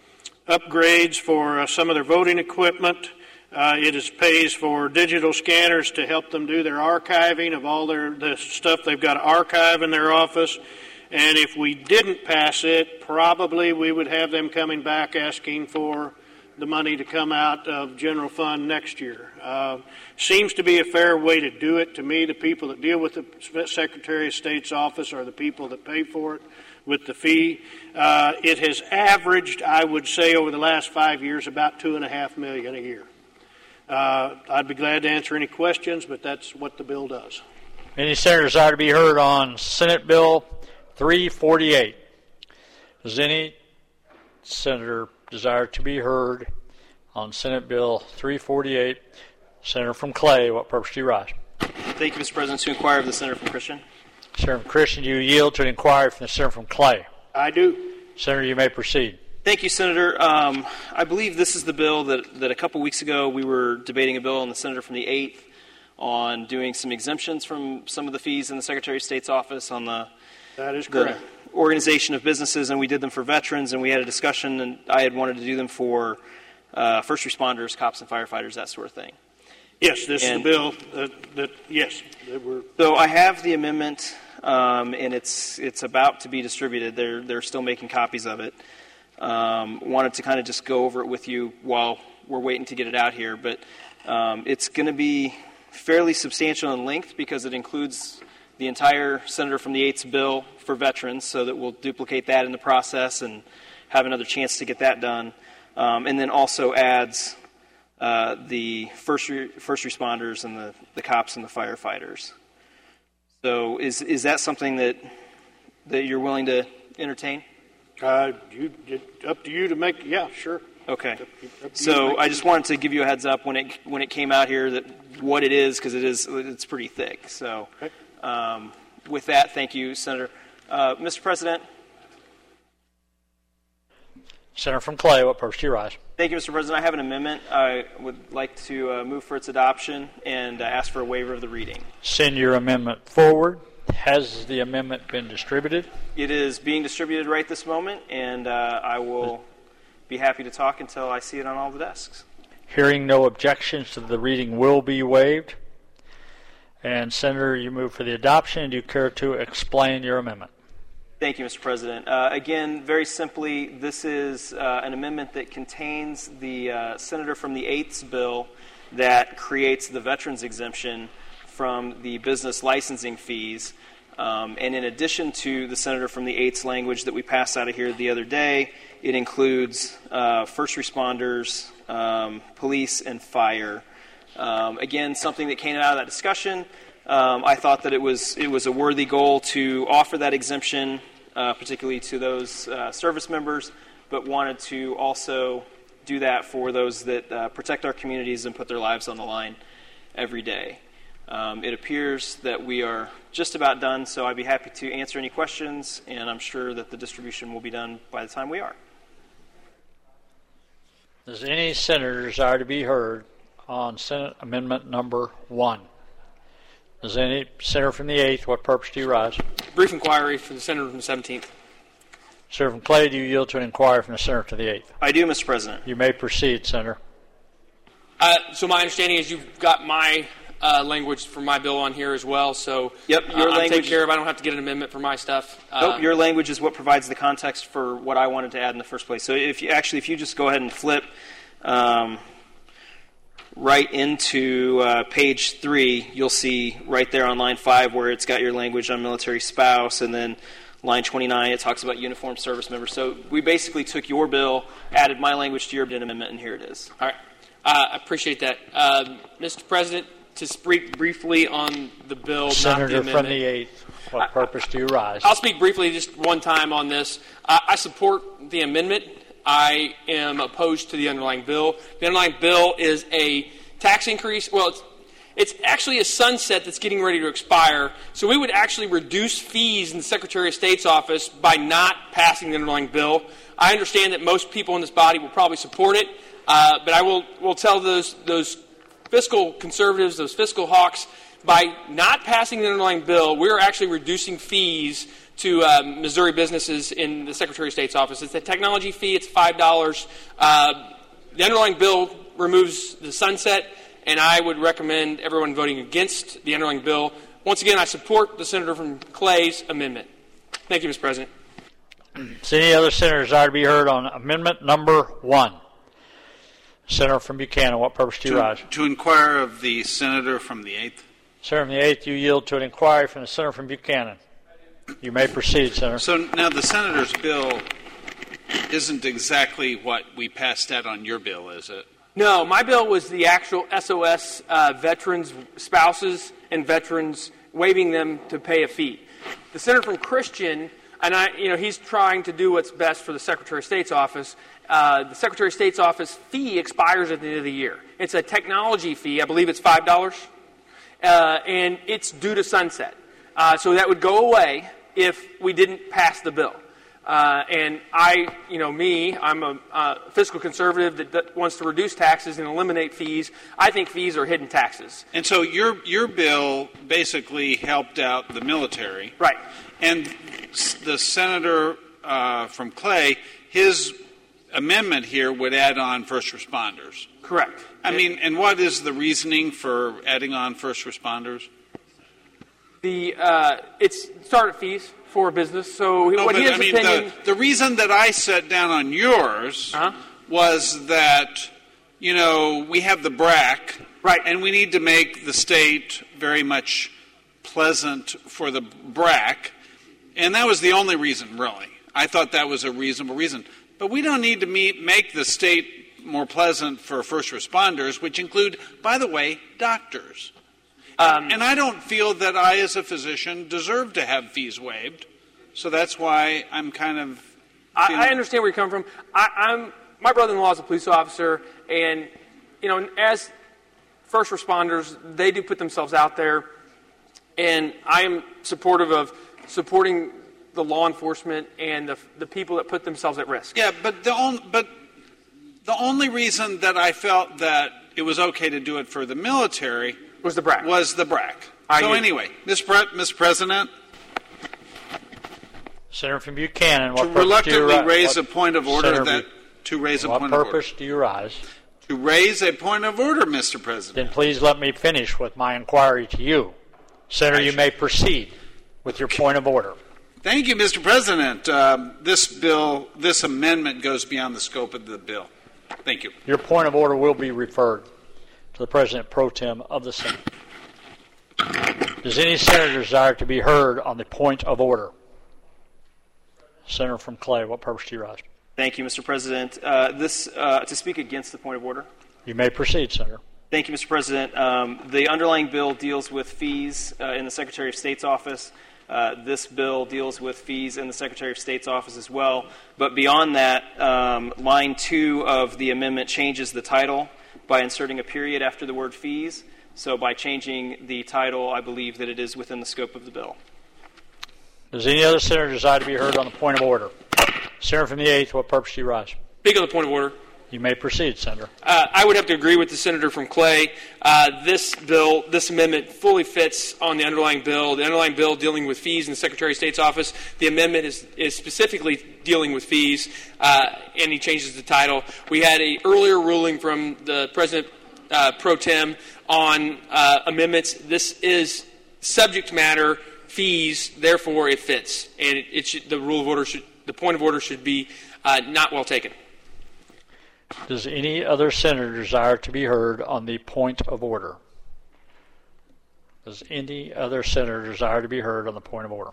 upgrades for uh, some of their voting equipment. Uh, it is pays for digital scanners to help them do their archiving of all their the stuff they've got to archive in their office. And if we didn't pass it, probably we would have them coming back asking for the money to come out of general fund next year. Uh, seems to be a fair way to do it. To me, the people that deal with the Secretary of State's office are the people that pay for it with the fee. Uh, it has averaged, I would say, over the last five years, about two and a half million a year. Uh, I'd be glad to answer any questions, but that's what the bill does. Any senators are to be heard on Senate Bill three forty-eight? Does any senator desire to be heard on Senate Bill three forty-eight? Senator from Clay, what purpose do you rise? Thank you, Mister President. To inquire of the Senator from Christian. Senator from Christian, do you yield to an inquiry from the Senator from Clay? I do. Senator, you may proceed. Thank you, Senator. Um, I believe this is the bill that, that a couple weeks ago we were debating a bill on the Senator from the eighth on doing some exemptions from some of the fees in the Secretary of State's office on the, that is the correct. organization of businesses, and we did them for veterans, and we had a discussion, and I had wanted to do them for uh, first responders, cops and firefighters, that sort of thing. Yes, this and, is the bill that, that yes. That we're... So I have the amendment, um, and it's it's about to be distributed. They're, they're still making copies of it. Um, wanted to kind of just go over it with you while we're waiting to get it out here, but um, it's going to be fairly substantial in length because it includes the entire Senator from the eighth's bill for veterans, so that we'll duplicate that in the process and have another chance to get that done, um, and then also adds uh, the first re- first responders and the, the cops and the firefighters. So is is that something that that you're willing to entertain? Uh, you, up to you to make. Yeah, sure. Okay. Up, up so I just wanted to give you a heads up when it when it came out here that what it is, because it is it's pretty thick. So okay. um, with that, thank you, Senator. Uh, Mister President. Senator from Clay, what purpose do you rise? Thank you, Mister President. I have an amendment. I would like to uh, move for its adoption and uh, ask for a waiver of the reading. Send your amendment forward. Has the amendment been distributed? It is being distributed right this moment, and uh, I will be happy to talk until I see it on all the desks. Hearing no objections to the reading will be waived. And Senator, you move for the adoption. Do you care to explain your amendment? Thank you, Mister President. Uh, again, very simply, this is uh, an amendment that contains the uh, Senator from the eighth's bill that creates the veterans exemption from the business licensing fees. Um, and in addition to the Senator from the eighth's language that we passed out of here the other day, it includes uh, first responders, um, police, and fire. Um, again, something that came out of that discussion. Um, I thought that it was it was a worthy goal to offer that exemption, uh, particularly to those uh, service members, but wanted to also do that for those that uh, protect our communities and put their lives on the line every day. Um, it appears that we are just about done, so I'd be happy to answer any questions, and I'm sure that the distribution will be done by the time we are. Does any senator desire to be heard on Senate Amendment Number One? Does any senator from the eighth, what purpose do you rise? Brief inquiry for the senator from the seventeenth. Senator from Clay, do you yield to an inquiry from the senator to the eighth? I do, Mister President. You may proceed, Senator. Uh, so my understanding is you've got my uh, language for my bill on here as well. So yep, your uh, I'm language. taken care of. I don't have to get an amendment for my stuff. Uh, nope, your language is what provides the context for what I wanted to add in the first place. So if you actually, if you just go ahead and flip um, right into uh, page three, you'll see right there on line five where it's got your language on military spouse, and then line twenty-nine, it talks about uniformed service members. So we basically took your bill, added my language to your amendment, and here it is. All right. Uh, I appreciate that. Uh, Mister President, to speak briefly on the bill, Senator not the amendment. from the eighth, what purpose do you rise? I'll speak briefly just one time on this. Uh, I support the amendment. I am opposed to the underlying bill. The underlying bill is a tax increase. Well, it's, It's actually a sunset that's getting ready to expire, so we would actually reduce fees in the Secretary of State's office by not passing the underlying bill. I understand that most people in this body will probably support it, uh, but I will, will tell those, those fiscal conservatives, those fiscal hawks, by not passing the underlying bill, we're actually reducing fees to uh, Missouri businesses in the Secretary of State's office. It's a technology fee. It's five dollars. Uh, the underlying bill removes the sunset, and I would recommend everyone voting against the underlying bill. Once again, I support the senator from Clay's amendment. Thank you, Mister President. Does any other senator desire to be heard on amendment number one? Senator from Buchanan, what purpose do you to, rise? To inquire of the senator from the eighth. Senator from the eighth, you yield to an inquiry from the senator from Buchanan. You may proceed, Senator. So now the senator's bill isn't exactly what we passed out on your bill, is it? No, my bill was the actual S O S uh, veterans' spouses and veterans, waiving them to pay a fee. The senator from Christian, and I, you know, he's trying to do what's best for the Secretary of State's office. Uh, the Secretary of State's office fee expires at the end of the year. It's a technology fee. I believe it's five dollars, uh, and it's due to sunset. Uh, so that would go away if we didn't pass the bill. Uh, and I, you know, me, I'm a uh, fiscal conservative that, that wants to reduce taxes and eliminate fees. I think fees are hidden taxes. And so your your bill basically helped out the military. Right. And the senator uh, from Clay, his amendment here would add on first responders. Correct. I mean, and what is the reasoning for adding on first responders? The uh, it's startup fees for a business. So no, what but, his I mean, opinion, the, the reason that I set down on yours uh-huh. was that, you know, we have the B R A C, right, and we need to make the state very much pleasant for the B R A C, and that was the only reason, really. I thought that was a reasonable reason. But we don't need to meet, make the state more pleasant for first responders, which include, by the way, doctors. Um, and I don't feel that I, as a physician, deserve to have fees waived. So that's why I'm kind of... I, I understand where you're coming from. I, I'm my brother-in-law is a police officer, and you know, as first responders, they do put themselves out there, and I am supportive of supporting the law enforcement and the the people that put themselves at risk. Yeah, but the only but the only reason that I felt that it was okay to do it for the military was the B R A C. Was the B R A C. I so agree. Anyway, Mister Pre- Mister President, Senator from Buchanan, what to purpose reluctantly do you ri- raise what, a point of order Senator that Bu- to raise a what point of order. purpose do you rise? To raise a point of order, Mister President. Then please let me finish with my inquiry to you. Senator, you may proceed with your point of order. Thank you, Mister President. Um, this bill, this amendment goes beyond the scope of the bill. Thank you. Your point of order will be referred to the President Pro Tem of the Senate. Does any senator desire to be heard on the point of order? Senator from Clay, what purpose do you rise? Thank you, Mister President. Uh, this uh, to speak against the point of order. You may proceed, Senator. Thank you, Mister President. Um, the underlying bill deals with fees uh, in the Secretary of State's office. Uh, this bill deals with fees in the Secretary of State's office as well. But beyond that, um, line two of the amendment changes the title by inserting a period after the word fees. So by changing the title, I believe that it is within the scope of the bill. Does any other senator desire to be heard on the point of order? Senator from the eighth, what purpose do you rise? Speak on the point of order. You may proceed, Senator. Uh, I would have to agree with the senator from Clay. Uh, this bill, this amendment fully fits on the underlying bill. The underlying bill dealing with fees in the Secretary of State's office. The amendment is, is specifically dealing with fees, uh, and he changes the title. We had an earlier ruling from the President uh, Pro Tem on uh, amendments. This is subject matter fees, therefore it fits, and it, it should, the rule of order should, the point of order should be uh, not well taken. Does any other senator desire to be heard on the point of order? Does any other senator desire to be heard on the point of order?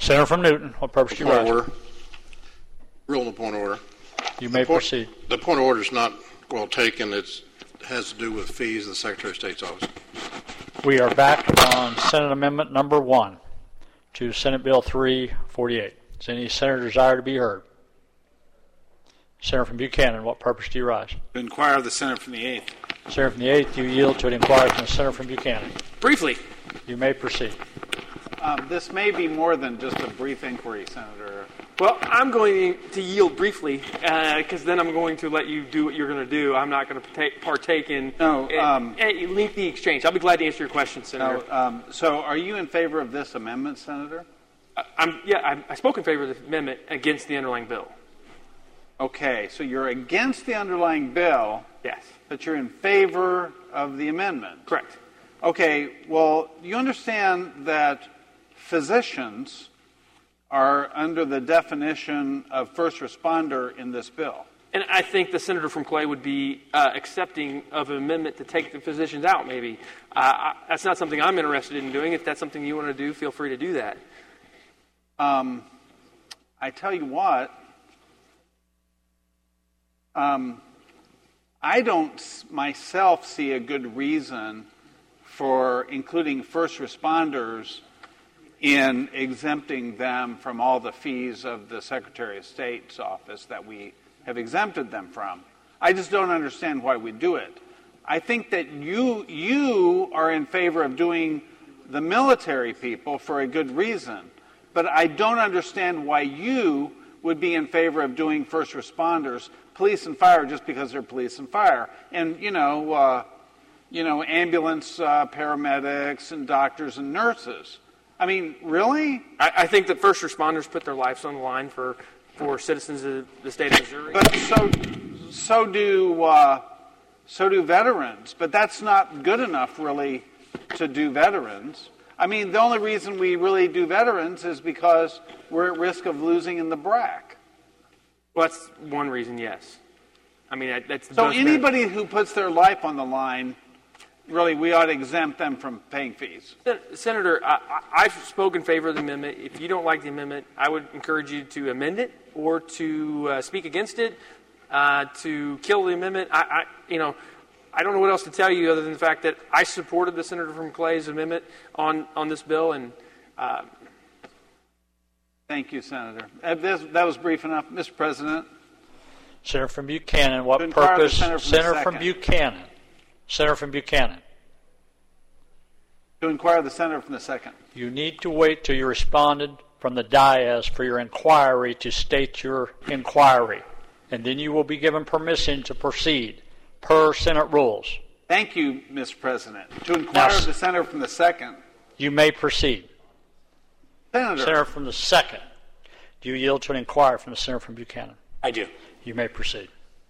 Senator from Newton, what purpose do you Point of rise? order. Rule on the point of order. You may The point- proceed. The point of order is not well taken. It's, it has to do with fees of the Secretary of State's office. We are back on Senate Amendment number one to Senate Bill three forty-eight. Does any senator desire to be heard? Senator from Buchanan, what purpose do you rise? To inquire of the Senator from the eighth. Senator from the eighth, you yield to an inquiry from the Senator from Buchanan. Briefly. You may proceed. Um, this may be more than just a brief inquiry, Senator. Well, I'm going to yield briefly because uh, then I'm going to let you do what you're going to do. I'm not going to partake, partake in No, a, um, a lengthy exchange. I'll be glad to answer your question, Senator. No, um, so, are you in favor of this amendment, Senator? I, I'm, yeah, I, I spoke in favor of the amendment against the underlying bill. Okay, so you're against the underlying bill. Yes. But you're in favor of the amendment. Correct. Okay, well, you understand that physicians are under the definition of first responder in this bill. And I think the senator from Clay would be uh, accepting of an amendment to take the physicians out, maybe. Uh, I, that's not something I'm interested in doing. If that's something you want to do, feel free to do that. Um, I tell you what, um, I don't myself see a good reason for including first responders in exempting them from all the fees of the Secretary of State's office that we have exempted them from. I just don't understand why we do it. I think that you you are in favor of doing the military people for a good reason, but I don't understand why you would be in favor of doing first responders, police and fire, just because they're police and fire, and you know, uh, you know, ambulance uh, paramedics and doctors and nurses. I mean, really? I, I think that first responders put their lives on the line for, for citizens of the state of Missouri. But so so do uh, so do veterans. But that's not good enough, really, to do veterans. I mean, the only reason we really do veterans is because we're at risk of losing in the B R A C. Well, that's one reason, yes. I mean, that's so anybody who puts their life on the line, really, we ought to exempt them from paying fees. Senator, I, I've spoken in favor of the amendment. If you don't like the amendment, I would encourage you to amend it or to uh, speak against it, uh, to kill the amendment. I, I, you know, I don't know what else to tell you other than the fact that I supported the Senator from Clay's amendment on, on this bill. And uh, thank you, Senator. Uh, this, that was brief enough, Mister President. Senator from Buchanan, what purpose? Senator from, Senator from Buchanan. Senator from Buchanan. To inquire the senator from the second. You need to wait till you responded from the dais for your inquiry to state your inquiry, and then you will be given permission to proceed per Senate rules. Thank you, Mister President. To inquire Now, of the senator from the second. You may proceed. Senator. Senator from the second. Do you yield to an inquiry from the senator from Buchanan? I do. You may proceed.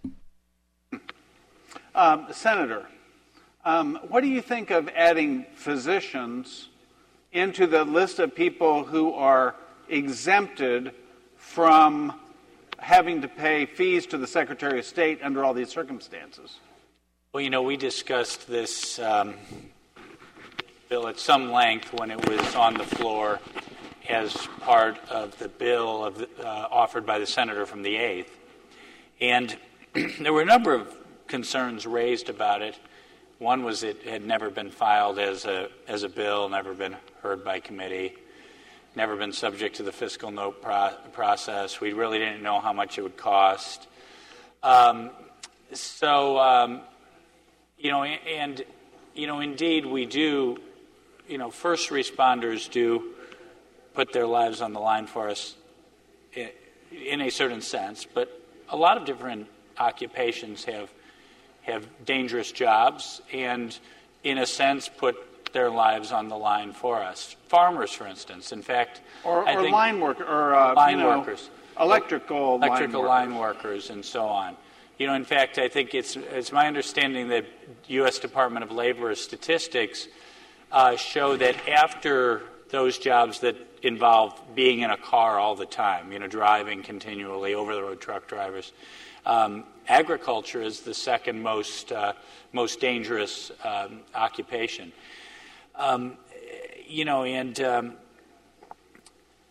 Um, Senator, um, what do you think of adding physicians into the list of people who are exempted from having to pay fees to the Secretary of State under all these circumstances? Well, you know, we discussed this um, bill at some length when it was on the floor as part of the bill of the, uh, offered by the senator from the eighth. And there were a number of concerns raised about it. One was it had never been filed as a as a bill, never been heard by committee, never been subject to the fiscal note pro- process. We really didn't know how much it would cost. Um, so, um, you know, and, you know, indeed we do, you know, first responders do put their lives on the line for us in, in a certain sense, but a lot of different occupations have have dangerous jobs and, in a sense, put their lives on the line for us. Farmers, for instance. In fact, or, I or think line work or uh, line you know, workers, electrical, electrical line, line workers, and so on. You know, in fact, I think it's it's my understanding that U S Department of Labor statistics uh, show that after those jobs that involve being in a car all the time, you know, driving continually, over-the-road truck drivers. Um, agriculture is the second most uh, most dangerous um, occupation. Um, you know, and um,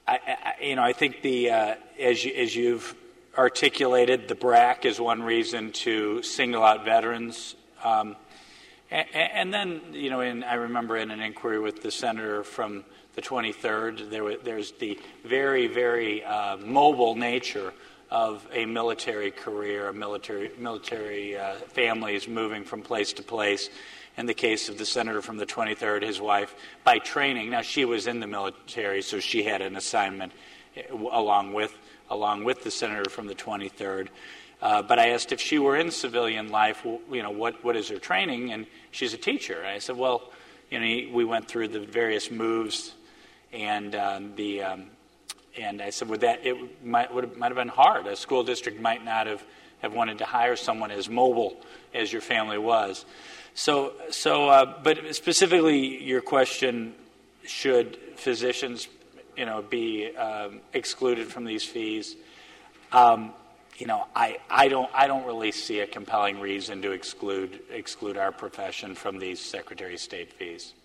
I, I, you know, I think the uh, as you, as you've articulated, the B R A C is one reason to single out veterans. Um, and, and then, you know, in, I remember in an inquiry with the senator from the twenty-third, there was, there's the very, very uh, mobile nature of a military career, a military military uh, families moving from place to place. In the case of the senator from the twenty-third, his wife, by training, now she was in the military, so she had an assignment along with along with the senator from the twenty-third. Uh, but I asked if she were in civilian life, well, you know, what what is her training? And she's a teacher. And I said, well, you know, we went through the various moves, and um, the um, and I said, would that it might would have, might have been hard. A school district might not have, have wanted to hire someone as mobile as your family was. So, so, uh, but specifically, your question: should physicians, you know, be um, excluded from these fees? Um, you know, I, I don't, I don't really see a compelling reason to exclude exclude our profession from these Secretary of State fees.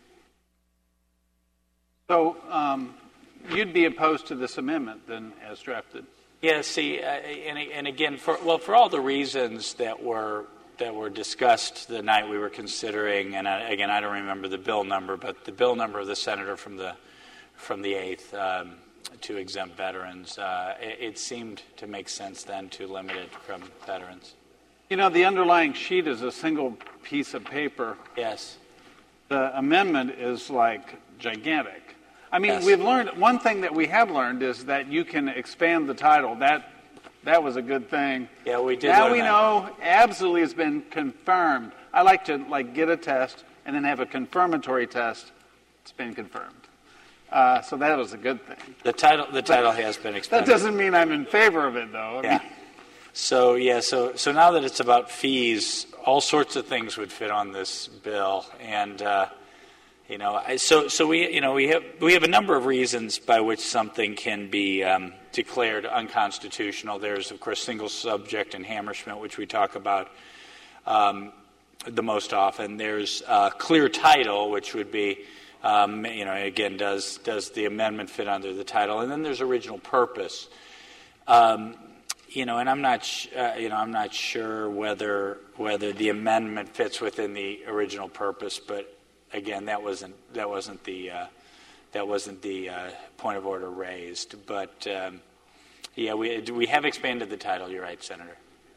So, um, you'd be opposed to this amendment then, as drafted? Yeah. See, uh, and, and again, for well, for all the reasons that were. that were discussed the night we were considering, and I, again, I don't remember the bill number, but the bill number of the senator from the from the eighth um, to exempt veterans, uh, it, it seemed to make sense then to limit it from veterans. You know, the underlying sheet is a single piece of paper. Yes. The amendment is like gigantic. I mean, Yes. we've learned, one thing that we have learned is that you can expand the title. That That was a good thing. Yeah, we did. Now learn we that. know absolutely has been confirmed. I like to like get a test and then have a confirmatory test. It's been confirmed. Uh, so that was a good thing. The title, the title But has been That expanded. doesn't mean I'm in favor of it, though. I Yeah. mean, So yeah, so so now that it's about fees, all sorts of things would fit on this bill, and uh, you know, I, so so we you know we have we have a number of reasons by which something can be um, declared unconstitutional. There's of course single subject and Hammerschmidt, which we talk about um, the most often. There's uh, clear title, which would be um, you know again does does the amendment fit under the title, and then there's original purpose. Um, You know, and I'm not, sh- uh, you know, I'm not sure whether whether the amendment fits within the original purpose. But again, that wasn't that wasn't the uh, that wasn't the uh, point of order raised. But um, yeah, we we have expanded the title. You're right, Senator.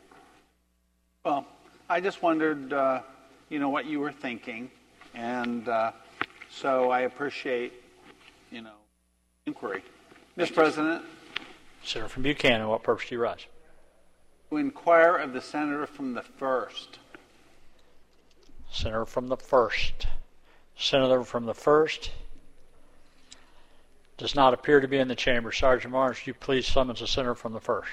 well, I just wondered, uh, you know, what you were thinking, and uh, so I appreciate, you know, inquiry. Mister President. Senator from Buchanan, what purpose do you rise? To inquire of the senator from the first. Senator from the first. Senator from the first does not appear to be in the chamber. Sergeant Martin, would you please summons the senator from the first?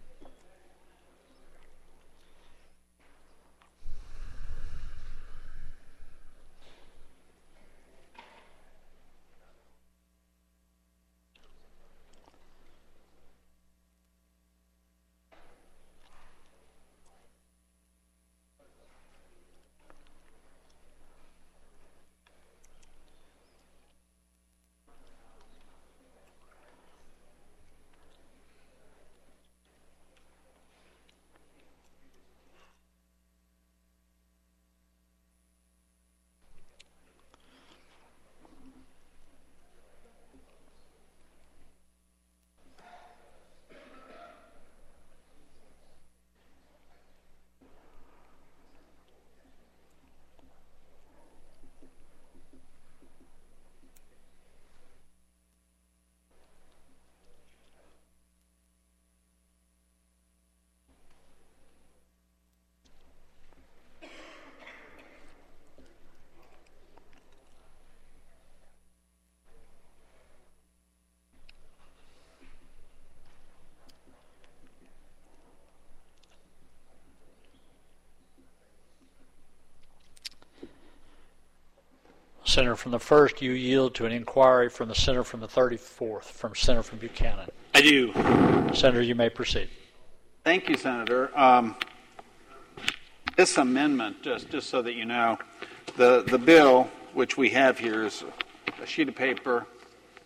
Senator from the first, you yield to an inquiry from the senator from the thirty-fourth, from Senator from Buchanan. I do. Senator, you may proceed. Thank you, Senator. Um, this amendment, just just so that you know, the, the bill which we have here is a sheet of paper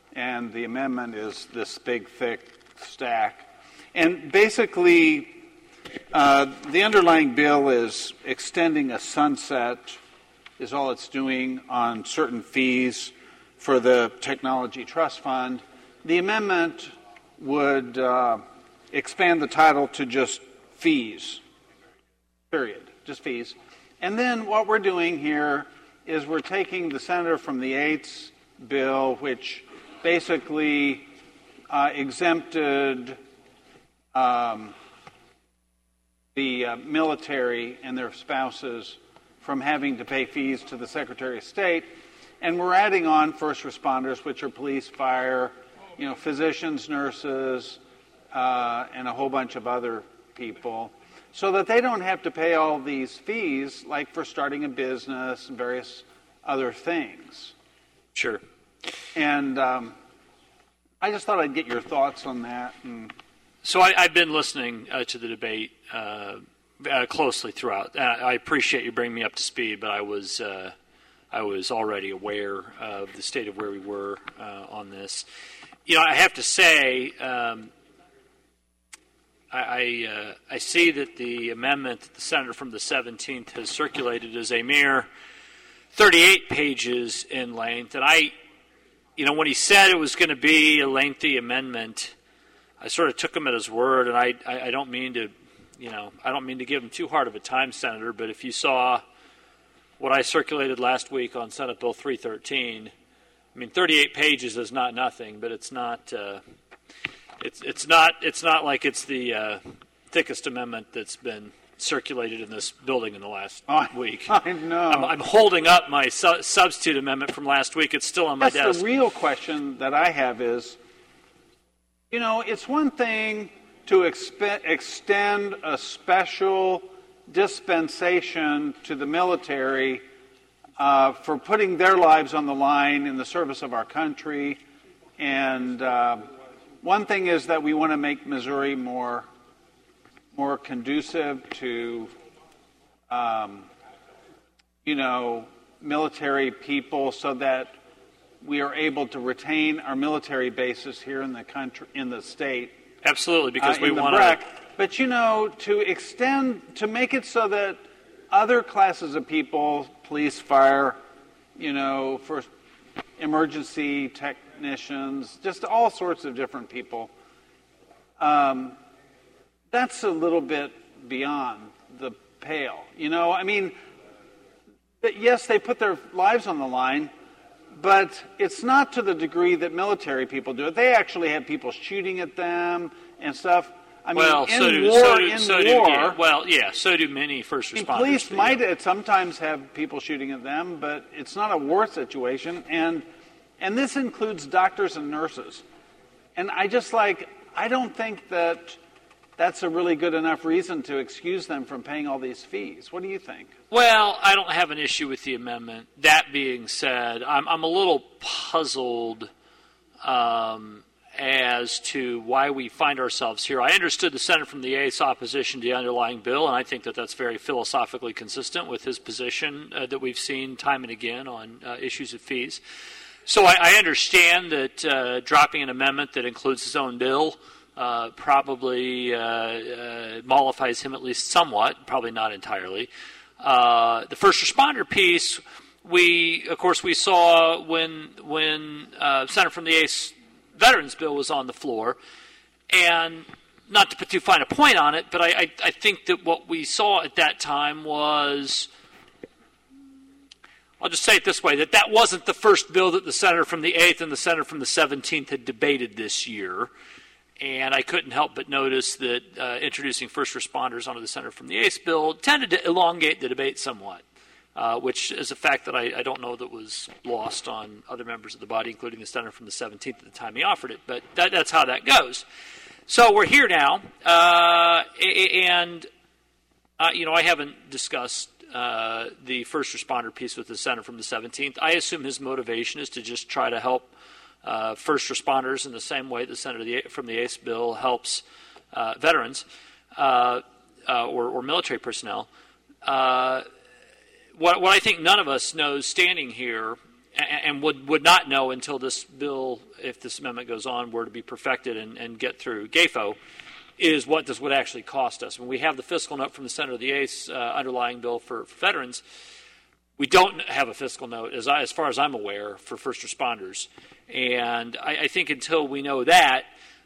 and the amendment is this big, thick stack. And basically, uh, the underlying bill is extending a sunset, is all it's doing, on certain fees for the Technology Trust Fund. The amendment would uh, expand the title to just fees, period, just fees. And then what we're doing here is we're taking the senator from the eighth bill, which basically uh, exempted um, the uh, military and their spouses from having to pay fees to the Secretary of State, and we're adding on first responders, which are police, fire, you know, physicians, nurses, uh, and a whole bunch of other people, so that they don't have to pay all these fees, like for starting a business and various other things. Sure. And um, I just thought I'd get your thoughts on that. And so I, I've been listening uh, to the debate uh, uh, closely throughout. Uh, I appreciate you bringing me up to speed, but I was uh, I was already aware of the state of where we were uh, on this. You know, I have to say, um, I I, uh, I see that the amendment that the senator from the seventeenth has circulated is a mere thirty-eight pages in length, and I, you know, when he said it was going to be a lengthy amendment, I sort of took him at his word, and I, I, I don't mean to, you know, I don't mean to give him too hard of a time, Senator, but if you saw what I circulated last week on Senate Bill three thirteen, I mean, thirty-eight pages is not nothing, but it's not, uh, it's it's not it's not like it's the uh, thickest amendment that's been circulated in this building in the last oh, week. I know. I'm, I'm holding up my su- substitute amendment from last week. It's still on my That's desk. The real question that I have is, you know, it's one thing to expe- extend a special dispensation to the military uh, for putting their lives on the line in the service of our country. And uh, one thing is that we want to make Missouri more more conducive to, um, you know, military people, so that we are able to retain our military bases here in the country, in the state. Absolutely, because uh, we want to. to. But you know, to extend, to make it so that other classes of people, police, fire, you know, for emergency technicians, just all sorts of different people. Um, That's a little bit beyond the pale. You know, I mean, yes, they put their lives on the line, but it's not to the degree that military people do it. They actually have people shooting at them and stuff. I mean, well, in so do, war, so do, in so war, do, yeah, well, yeah, so do many first I mean, responders. police but, might yeah. sometimes have people shooting at them, but it's not a war situation, and and this includes doctors and nurses. And I just like, I don't think that that's a really good enough reason to excuse them from paying all these fees. What do you think? Well, I don't have an issue with the amendment. That being said, I'm, I'm a little puzzled um, as to why we find ourselves here. I understood the senator from the eighth's opposition to the underlying bill, and I think that that's very philosophically consistent with his position uh, that we've seen time and again on uh, issues of fees. So I, I understand that uh, dropping an amendment that includes his own bill Uh, probably uh, uh, mollifies him at least somewhat, probably not entirely. Uh, the first responder piece, we, of course, we saw when when uh, Senator from the eighth's Veterans Bill was on the floor, and not to put too fine a point on it, but I, I, I think that what we saw at that time was, I'll just say it this way, that that wasn't the first bill that the senator from the eighth and the senator from the seventeenth had debated this year. And I couldn't help but notice that uh, introducing first responders onto the senator from the eighth bill tended to elongate the debate somewhat, uh, which is a fact that I, I don't know that was lost on other members of the body, including the senator from the seventeenth at the time he offered it. But that, that's how that goes. So we're here now, uh, and uh, you know, I haven't discussed uh, the first responder piece with the senator from the seventeenth. I assume his motivation is to just try to help Uh, first responders in the same way the senator from the eighth bill helps uh, veterans uh, uh, or, or military personnel. Uh, what, what I think none of us knows standing here and would, would not know until this bill, if this amendment goes on, were to be perfected and, and get through G A F O, is what this would actually cost us. When we have the fiscal note from the Senator of the eighth uh, underlying bill for, for veterans, we don't have a fiscal note, as, I, as far as I'm aware, for first responders. And I, I think until we know that,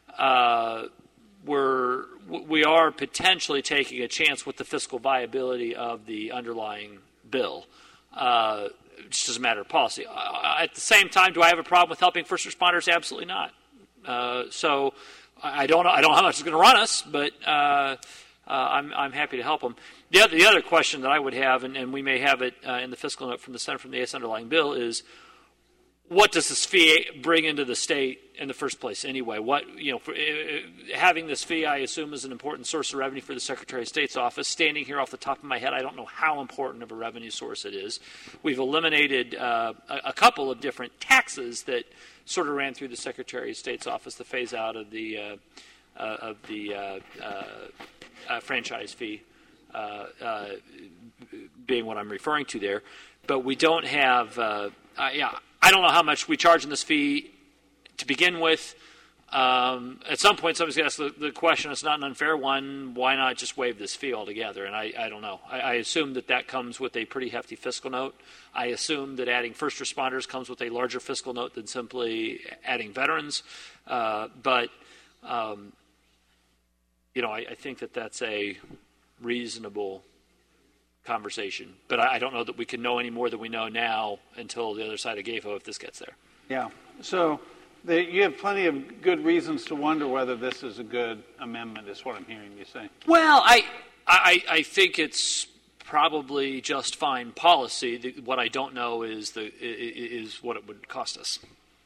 uh, we're, we are potentially taking a chance with the fiscal viability of the underlying bill. Uh, just as a matter of policy. Uh, at the same time, do I have a problem with helping first responders? Absolutely not. Uh, so I don't know. I don't know how much it's going to run us, but uh, uh, I'm, I'm happy to help them. The other, the other question that I would have, and, and we may have it uh, in the fiscal note from the Senate from the eighth underlying bill, is what does this fee bring into the state in the first place anyway? What, you know, for, uh, having this fee, I assume, is an important source of revenue for the Secretary of State's office. Standing here off the top of my head, I don't know how important of a revenue source it is. We've eliminated uh, a, a couple of different taxes that sort of ran through the Secretary of State's office, the phase out of the uh, uh, of the uh, uh, uh, franchise fee uh, uh, being what I'm referring to there. But we don't have, uh, uh, yeah. I don't know how much we charge in this fee to begin with. Um, at some point, somebody's going to ask the, the question, it's not an unfair one, why not just waive this fee altogether? And I, I don't know. I, I assume that that comes with a pretty hefty fiscal note. I assume that adding first responders comes with a larger fiscal note than simply adding veterans. Uh, but, um, you know, I, I think that that's a reasonable conversation, but I, I don't know that we can know any more than we know now until the other side of G A F O if this gets there. Yeah. So the, you have plenty of good reasons to wonder whether this is a good amendment, is what I'm hearing you say. Well, I I, I think it's probably just fine policy. The, what I don't know is the is what it would cost us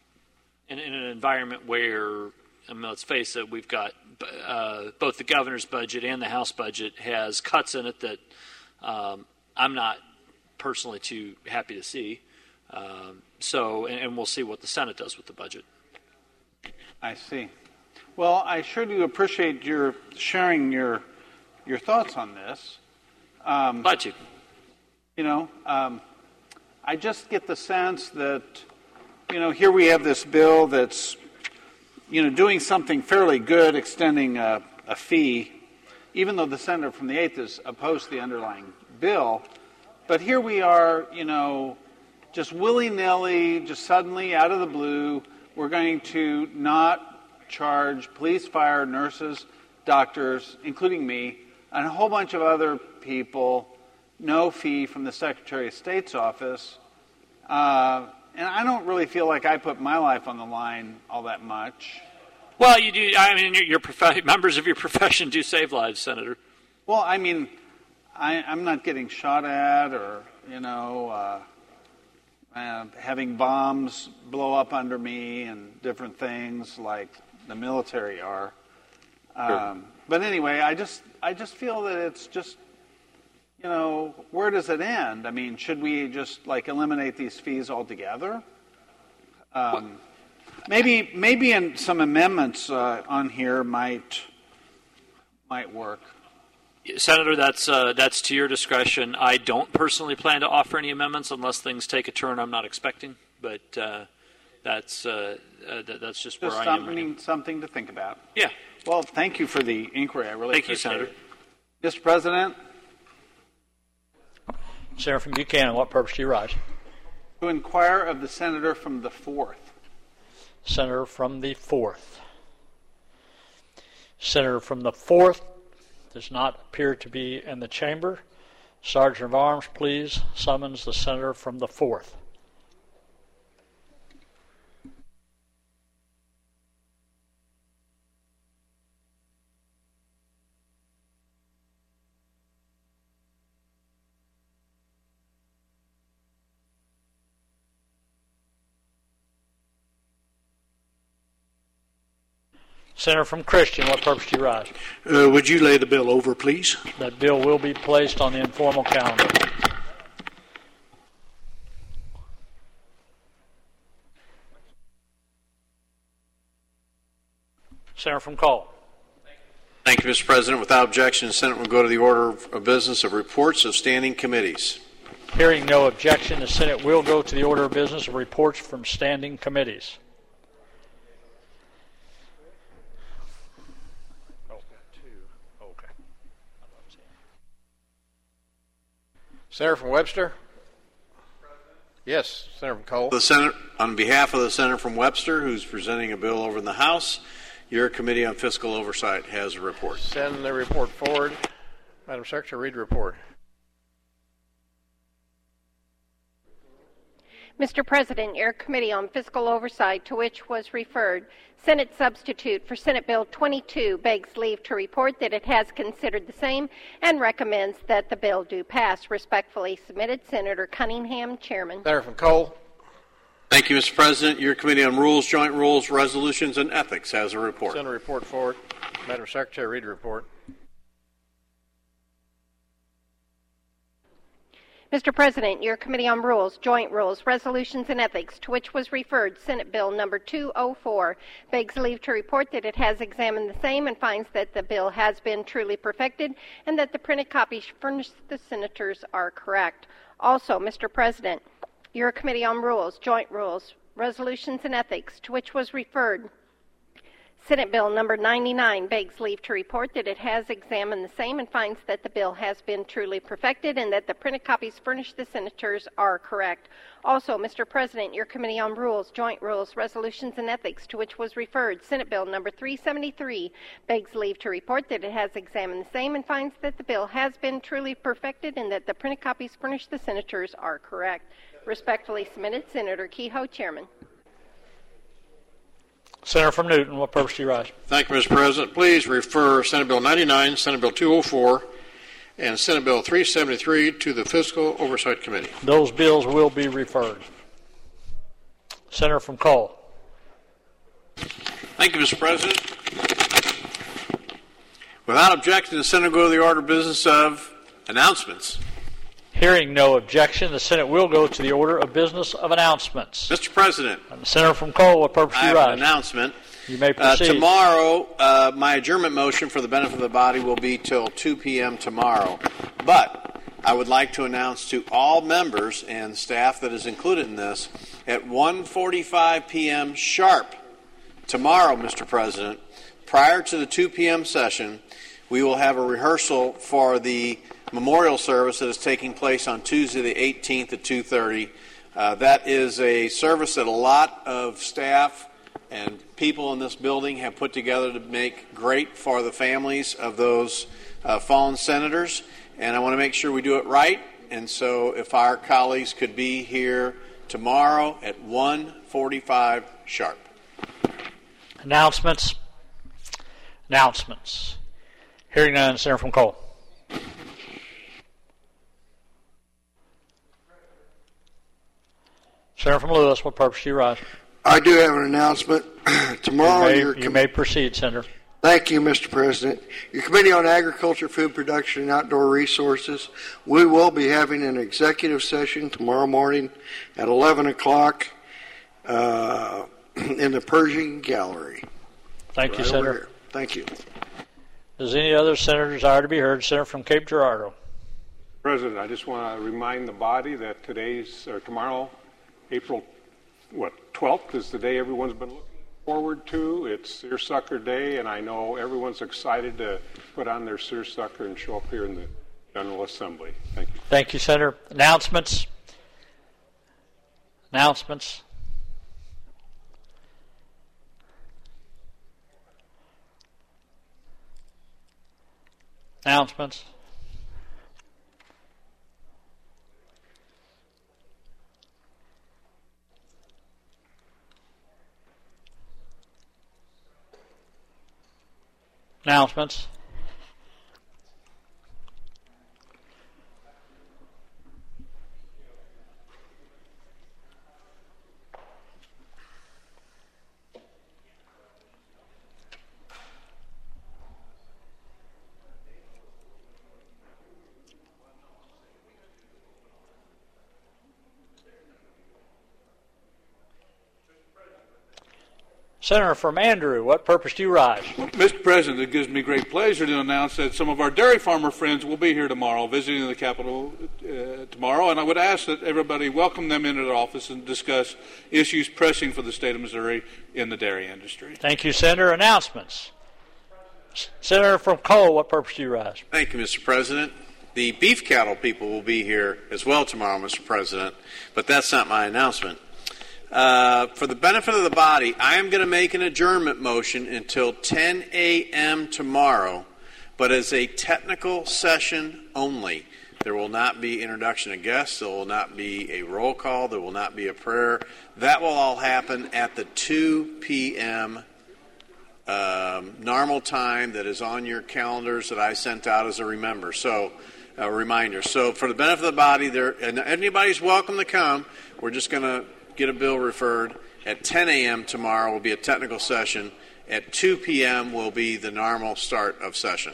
in, in an environment where, I mean, let's face it, we've got uh, both the governor's budget and the House budget has cuts in it that Um, I'm not personally too happy to see. Um, so, and, and we'll see what the Senate does with the budget. I see. Well, I sure do appreciate your sharing your your thoughts on this. Um, Glad to. You know, um, I just get the sense that, you know, here we have this bill that's, you know, doing something fairly good, extending a, a fee, even though the senator from the eighth is opposed to the underlying bill. But here we are, you know, just willy-nilly, just suddenly out of the blue, we're going to not charge police, fire, nurses, doctors, including me, and a whole bunch of other people, no fee from the Secretary of State's office. Uh, and I don't really feel like I put my life on the line all that much. Well, you do. I mean, your, your prof- members of your profession do save lives, Senator. Well, I mean, I, I'm not getting shot at, or you know, uh, uh, having bombs blow up under me and different things like the military are. Um, sure. But anyway, I just, I just feel that it's just, you know, where does it end? I mean, should we just like eliminate these fees altogether? Um, Maybe, maybe in some amendments uh, on here might might work. Senator, that's uh, that's to your discretion. I don't personally plan to offer any amendments unless things take a turn I'm not expecting. But uh, that's uh, uh, that's just where just I am. Something, right something to think about. Yeah. Well, thank you for the inquiry. I really thank you, appreciate Senator. it. Mister President. Senator from Buchanan, what purpose do you rise? To inquire of the senator from the fourth. Senator from the fourth. Senator from the fourth does not appear to be in the chamber. Sergeant of Arms, please summons the senator from the fourth. Senator from Christian, what purpose do you rise? Uh, would you lay the bill over, please? That bill will be placed on the informal calendar. Senator from Cole. Thank you, Mister President. Without objection, the Senate will go to the order of business of reports of standing committees. Hearing no objection, the Senate will go to the order of business of reports from standing committees. Senator from Webster? Yes, Senator from Cole. The Senate, on behalf of the Senator from Webster, who's presenting a bill over in the House, your Committee on Fiscal Oversight has a report. Send the report forward. Madam Secretary, read the report. Mister President, your Committee on Fiscal Oversight, to which was referred, Senate substitute for Senate Bill twenty-two begs leave to report that it has considered the same and recommends that the bill do pass. Respectfully submitted, Senator Cunningham, Chairman. Senator from Cole. Thank you, Mister President. Your Committee on Rules, Joint Rules, Resolutions, and Ethics has a report. Send a report forward. Madam Secretary, read the report. Mister President, your Committee on Rules, Joint Rules, Resolutions, and Ethics, to which was referred Senate Bill number two oh four, begs leave to report that it has examined the same and finds that the bill has been truly perfected and that the printed copies furnished the senators are correct. Also, Mister President, your Committee on Rules, Joint Rules, Resolutions, and Ethics, to which was referred Senate Bill number ninety-nine begs leave to report that it has examined the same and finds that the bill has been truly perfected and that the printed copies furnished the senators are correct. Also, Mister President, your Committee on Rules, Joint Rules, Resolutions, and Ethics, to which was referred Senate Bill number three seventy-three begs leave to report that it has examined the same and finds that the bill has been truly perfected and that the printed copies furnished the senators are correct. Respectfully submitted, Senator Kehoe, Chairman. Senator from Newton, what purpose do you rise? Thank you, Mister President. Please refer Senate Bill ninety-nine, Senate Bill two oh four, and Senate Bill three seventy-three to the Fiscal Oversight Committee. Those bills will be referred. Senator from Cole. Thank you, Mister President. Without objection, the Senate will go to the order of business of announcements. Hearing no objection, the Senate will go to the order of business of announcements. Mister President. And the Senator from Cole, what purpose do you I rise? have an announcement. You may proceed. Uh, tomorrow, uh, my adjournment motion for the benefit of the body will be till two p.m. tomorrow. But I would like to announce to all members and staff that is included in this, at one forty-five p.m. sharp tomorrow, Mister President, prior to the two p.m. session, we will have a rehearsal for the memorial service that is taking place on Tuesday the eighteenth at two thirty. Uh, that is a service that a lot of staff and people in this building have put together to make great for the families of those uh, fallen senators. And I want to make sure we do it right. And so if our colleagues could be here tomorrow at one forty-five sharp. Announcements. Announcements. Hearing none, Senator from Cole. Senator from Lewis, what purpose do you rise? I do have an announcement. Tomorrow, you may, your you com- may proceed, Senator. Thank you, Mister President. Your Committee on Agriculture, Food Production, and Outdoor Resources, we will be having an executive session tomorrow morning at eleven o'clock uh, in the Pershing Gallery. Thank right you, Senator. here. Thank you. Does any other senator desire to be heard? Senator from Cape Girardeau. President, I just want to remind the body that today's, or tomorrow, April, what, twelfth is the day everyone's been looking forward to. It's Seersucker Day, and I know everyone's excited to put on their seersucker and show up here in the General Assembly. Thank you. Thank you, Senator. Announcements. Announcements. Announcements. Announcements. Senator from Andrew, what purpose do you rise? Mister President, it gives me great pleasure to announce that some of our dairy farmer friends will be here tomorrow, visiting the Capitol uh, tomorrow, and I would ask that everybody welcome them into the office and discuss issues pressing for the state of Missouri in the dairy industry. Thank you, Senator. Announcements. Senator from Cole, what purpose do you rise? Thank you, Mister President. The beef cattle people will be here as well tomorrow, Mister President, but that's not my announcement. Uh, for the benefit of the body, I am going to make an adjournment motion until ten a.m. tomorrow, but as a technical session only. There will not be introduction of guests. There will not be a roll call. There will not be a prayer. That will all happen at the two p.m. Um, normal time that is on your calendars that I sent out as a remember. So, a reminder. So, for the benefit of the body, there and anybody's welcome to come. We're just going to get a bill referred. At ten a.m. tomorrow will be a technical session. At two p.m. will be the normal start of session.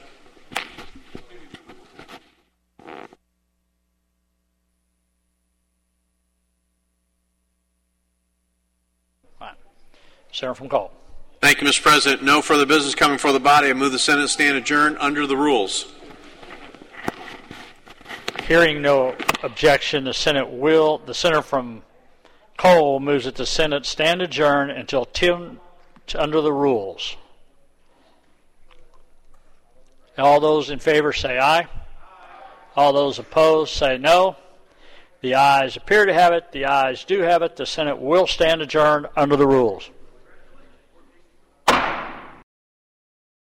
Right. Senator from Cole. Thank you, Mister President. No further business coming before the body. I move the Senate stand adjourned under the rules. Hearing no objection, the Senate will, the Senator from Cole moves that the Senate stand adjourned until ten under the rules. All those in favor say aye. All those opposed say no. The ayes appear to have it. The ayes do have it. The Senate will stand adjourned under the rules.